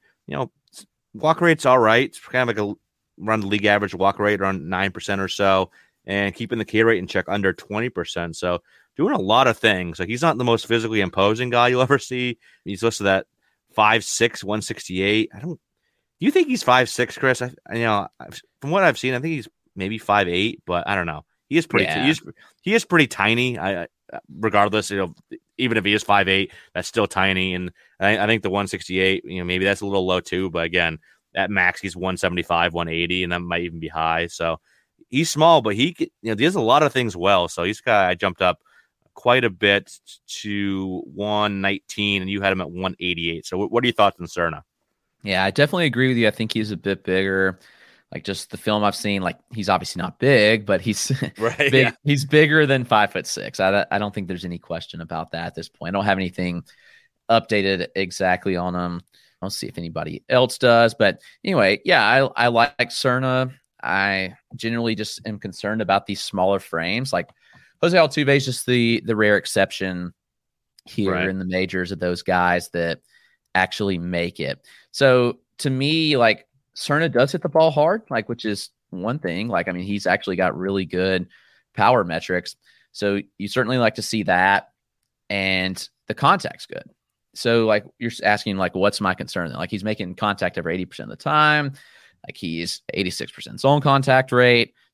Walk rate's all right. It's kind of like around the league average walk rate, around 9% or so, and keeping the K rate in check under 20%. So doing a lot of things. Like he's not the most physically imposing guy you'll ever see. He's listed at 5'6", 168. Do you think he's 5'6", Chris? From what I've seen, I think he's maybe 5'8", but I don't know. He is pretty. Yeah. He is pretty tiny. Regardless, even if he is 5'8", that's still tiny. And I think the 168, maybe that's a little low too. But again, at max, he's 175, 180, and that might even be high. So he's small, but he does a lot of things well. So I jumped up quite a bit to 119, and you had him at 188. So what are your thoughts on Cerna? Yeah, I definitely agree with you. I think he's a bit bigger. Like just the film I've seen, like he's obviously not big, but he's right, big. Yeah. He's bigger than 5'6". I don't think there's any question about that at this point. I don't have anything updated exactly on him. I'll see if anybody else does. But anyway, yeah, I like Cerna. I generally just am concerned about these smaller frames. Like Jose Altuve is just the rare exception here in the majors of those guys that actually make it. So to me, like Cerna does hit the ball hard, like, which is one thing. Like, I mean, he's actually got really good power metrics. So you certainly like to see that. And the contact's good. So like you're asking, like, what's my concern? Like he's making contact over 80% of the time. Like he's 86% zone contact rate.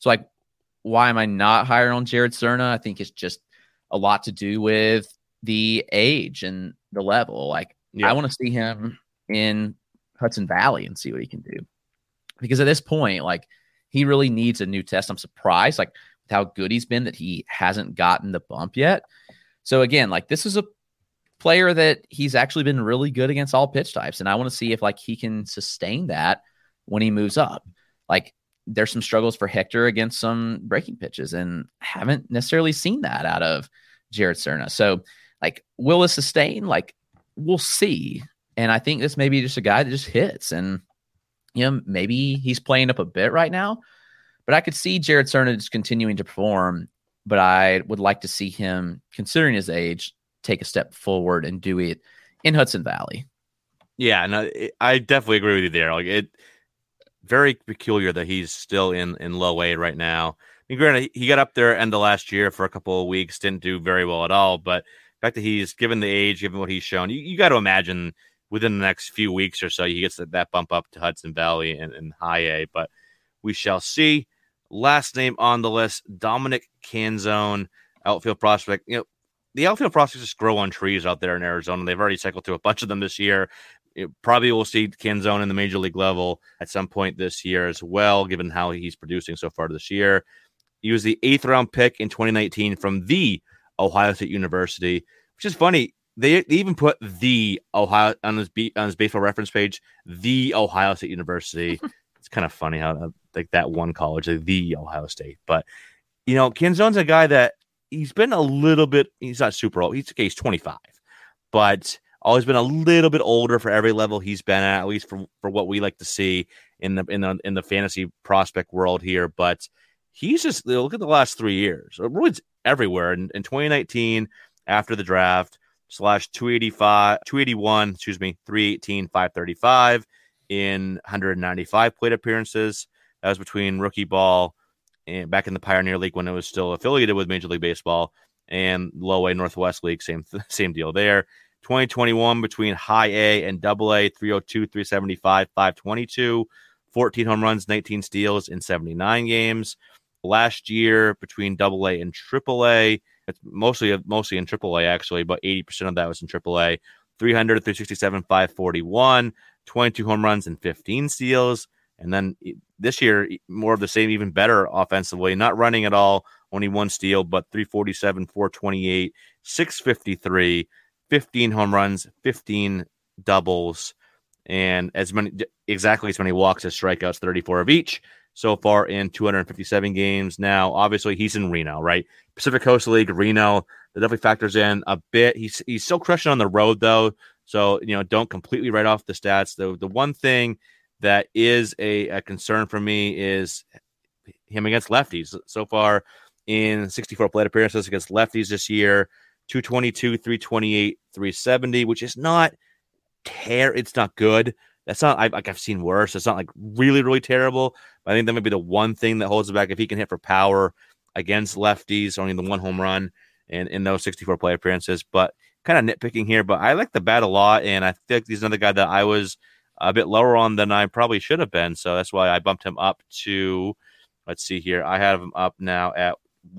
So like, why am I not higher on Jared Cerna? I think it's just a lot to do with the age and the level. Like, I want to see him in Hudson Valley and see what he can do. Because at this point, like, he really needs a new test. I'm surprised, like, with how good he's been, that he hasn't gotten the bump yet. So again, like, this is a player that he's actually been really good against all pitch types. And I want to see if like he can sustain that when he moves up. Like, there's some struggles for Hector against some breaking pitches, and haven't necessarily seen that out of Jared Cerna. So like, will it sustain? Like, we'll see. And I think this may be just a guy that just hits, and, you know, maybe he's playing up a bit right now, but I could see Jared Cerna just continuing to perform. But I would like to see him, considering his age, take a step forward and do it in Hudson Valley. Yeah, no, I definitely agree with you there. Like, very peculiar that he's still in low A right now. I mean, granted, he got up there end of last year for a couple of weeks, didn't do very well at all. But the fact that he's given the age, given what he's shown, you got to imagine within the next few weeks or so, he gets that bump up to Hudson Valley and high A. But we shall see. Last name on the list, Dominic Canzone, outfield prospect. You know, the outfield prospects just grow on trees out there in Arizona. They've already cycled through a bunch of them this year. Probably will see Canzone in the major league level at some point this year as well, given how he's producing so far this year. He was the 8th round pick in 2019 from the Ohio State University, which is funny. They even put the Ohio on his baseball reference page, the Ohio State University. It's kind of funny how like that one college, like the Ohio State. But, you know, Canzone's a guy that he's been a little bit, he's not super old. He's 25, but always been a little bit older for every level he's been at least for what we like to see in the fantasy prospect world here. But he's just, look at the last 3 years. Really everywhere. In 2019, after the draft, /281, 318, 535 in 195 plate appearances. That was between rookie ball and back in the Pioneer League when it was still affiliated with Major League Baseball, and low A Northwest League, same deal there. 2021 between high A and double A, 302, 375, 522, 14 home runs, 19 steals in 79 games. Last year between double A and triple A, it's mostly in triple A actually, but 80% of that was in triple A. 300, 367, 541, 22 home runs and 15 steals. And then this year, more of the same, even better offensively, not running at all, only 1 steal, but 347, 428, 653, 15 home runs, 15 doubles, and exactly as many walks as strikeouts, 34 of each so far in 257 games. Now, obviously, he's in Reno, right? Pacific Coast League, Reno, that definitely factors in a bit. He's still crushing on the road, though, so, you know, don't completely write off the stats. The one thing that is a concern for me is him against lefties. So far in 64 plate appearances against lefties this year, 222, 328, 370, which is not it's not good. That's not I've seen worse. It's not like really, really terrible. But I think that might be the one thing that holds it back. If he can hit for power against lefties, only the 1 home run and in those 64 plate appearances. But kind of nitpicking here, but I like the bat a lot, and I think he's another guy that I was a bit lower on than I probably should have been. So that's why I bumped him up to, let's see here. I have him up now at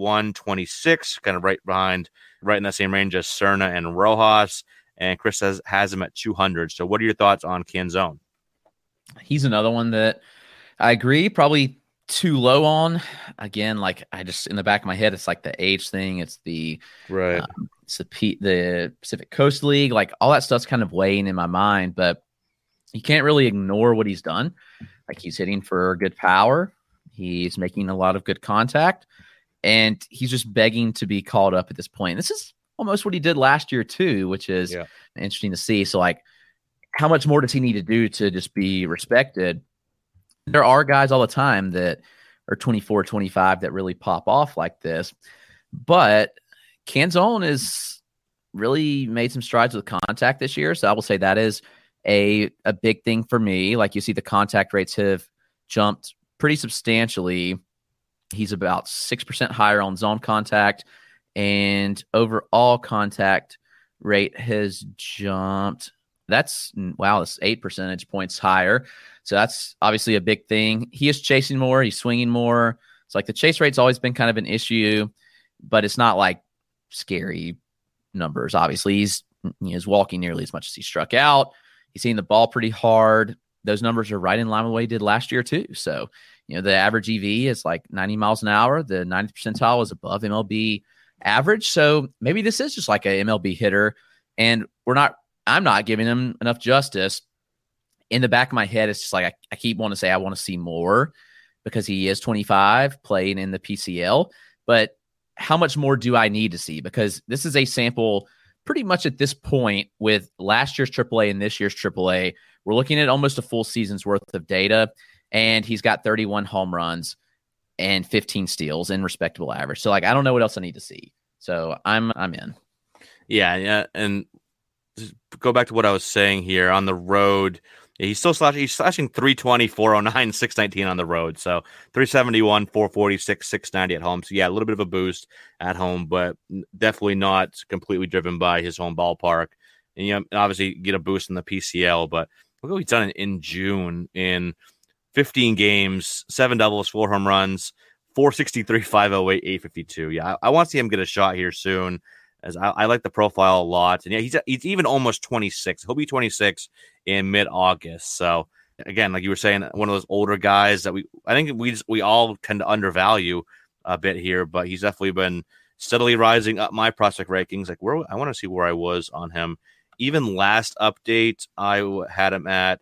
126, kind of right in that same range as Cerna and Rojas. And Chris has him at 200. So what are your thoughts on Canzone? He's another one that I agree, probably too low on. Again, like, I just, in the back of my head, it's like the age thing. It's the right. It's the Pacific Coast League. Like, all that stuff's kind of weighing in my mind, but you can't really ignore what he's done. Like, he's hitting for good power. He's making a lot of good contact, and he's just begging to be called up at this point. This is almost what he did last year too, which is interesting to see. So, like, how much more does he need to do to just be respected? There are guys all the time that are 24, 25 that really pop off like this, but Canzone has really made some strides with contact this year. So I will say that is a big thing for me. Like, you see the contact rates have jumped pretty substantially. He's about 6% higher on zone contact, and overall contact rate has jumped. That's 8 percentage points higher. So that's obviously a big thing. He is chasing more. He's swinging more. So like the chase rate's always been kind of an issue, but it's not like scary numbers. Obviously, he's walking nearly as much as he struck out. He's seeing the ball pretty hard. Those numbers are right in line with what he did last year too. So, the average EV is like 90 miles an hour. The 90th percentile is above MLB average. So maybe this is just like a MLB hitter, and I'm not giving him enough justice. In the back of my head, it's just like I keep wanting to say I want to see more because he is 25 playing in the PCL. But how much more do I need to see? Because this is a sample pretty much at this point with last year's AAA and this year's AAA. We're looking at almost a full season's worth of data, and he's got 31 home runs and 15 steals in respectable average. So like I don't know what else I need to see. So I'm in. Yeah, and go back to what I was saying here on the road. He's still slashing 320, 409, 619 on the road. So 371, 446, 690 at home. So yeah, a little bit of a boost at home, but definitely not completely driven by his home ballpark. And obviously get a boost in the PCL, but look what he's done in June in 15 games, 7 doubles, 4 home runs, 463, 508, 852. Yeah, I want to see him get a shot here soon, as I like the profile a lot. And yeah, he's even almost 26. He'll be 26 in mid-August. So again, like you were saying, one of those older guys that I think we all tend to undervalue a bit here, but he's definitely been steadily rising up my prospect rankings. Like I want to see where I was on him. Even last update, I had him at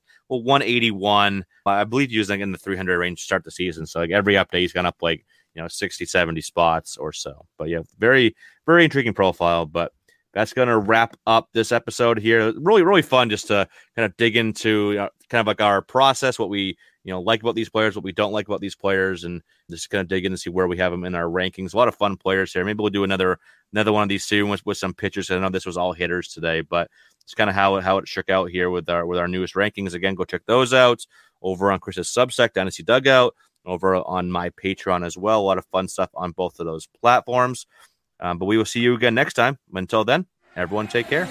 181. I believe he was like in the 300 range to start the season. So like every update, he's gone up like 60, 70 spots or so. But yeah, very, very intriguing profile. But that's going to wrap up this episode here. Really, really fun just to kind of dig into kind of like our process, what we like about these players, what we don't like about these players, and just kind of dig in and see where we have them in our rankings. A lot of fun players here. Maybe we'll do another one of these soon with some pitchers. I know this was all hitters today, but it's kind of how it shook out here with our newest rankings. Again, go check those out over on Chris's Substack, Dynasty Dugout, over on my Patreon as well. A lot of fun stuff on both of those platforms. But we will see you again next time. Until then, everyone take care.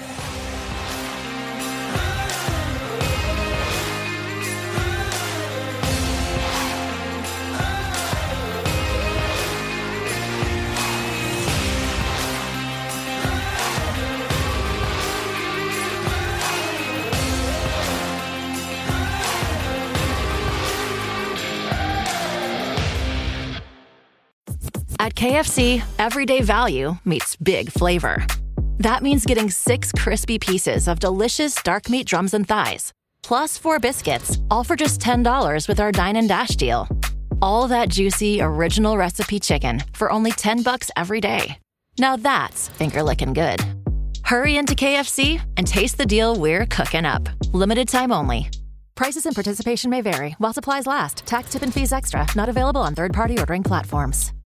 At KFC, everyday value meets big flavor. That means getting 6 crispy pieces of delicious dark meat drums and thighs, plus 4 biscuits, all for just $10 with our Dine and Dash deal. All that juicy, original recipe chicken for only $10 every day. Now that's finger-licking good. Hurry into KFC and taste the deal we're cooking up. Limited time only. Prices and participation may vary while supplies last. Tax, tip, and fees extra. Not available on third-party ordering platforms.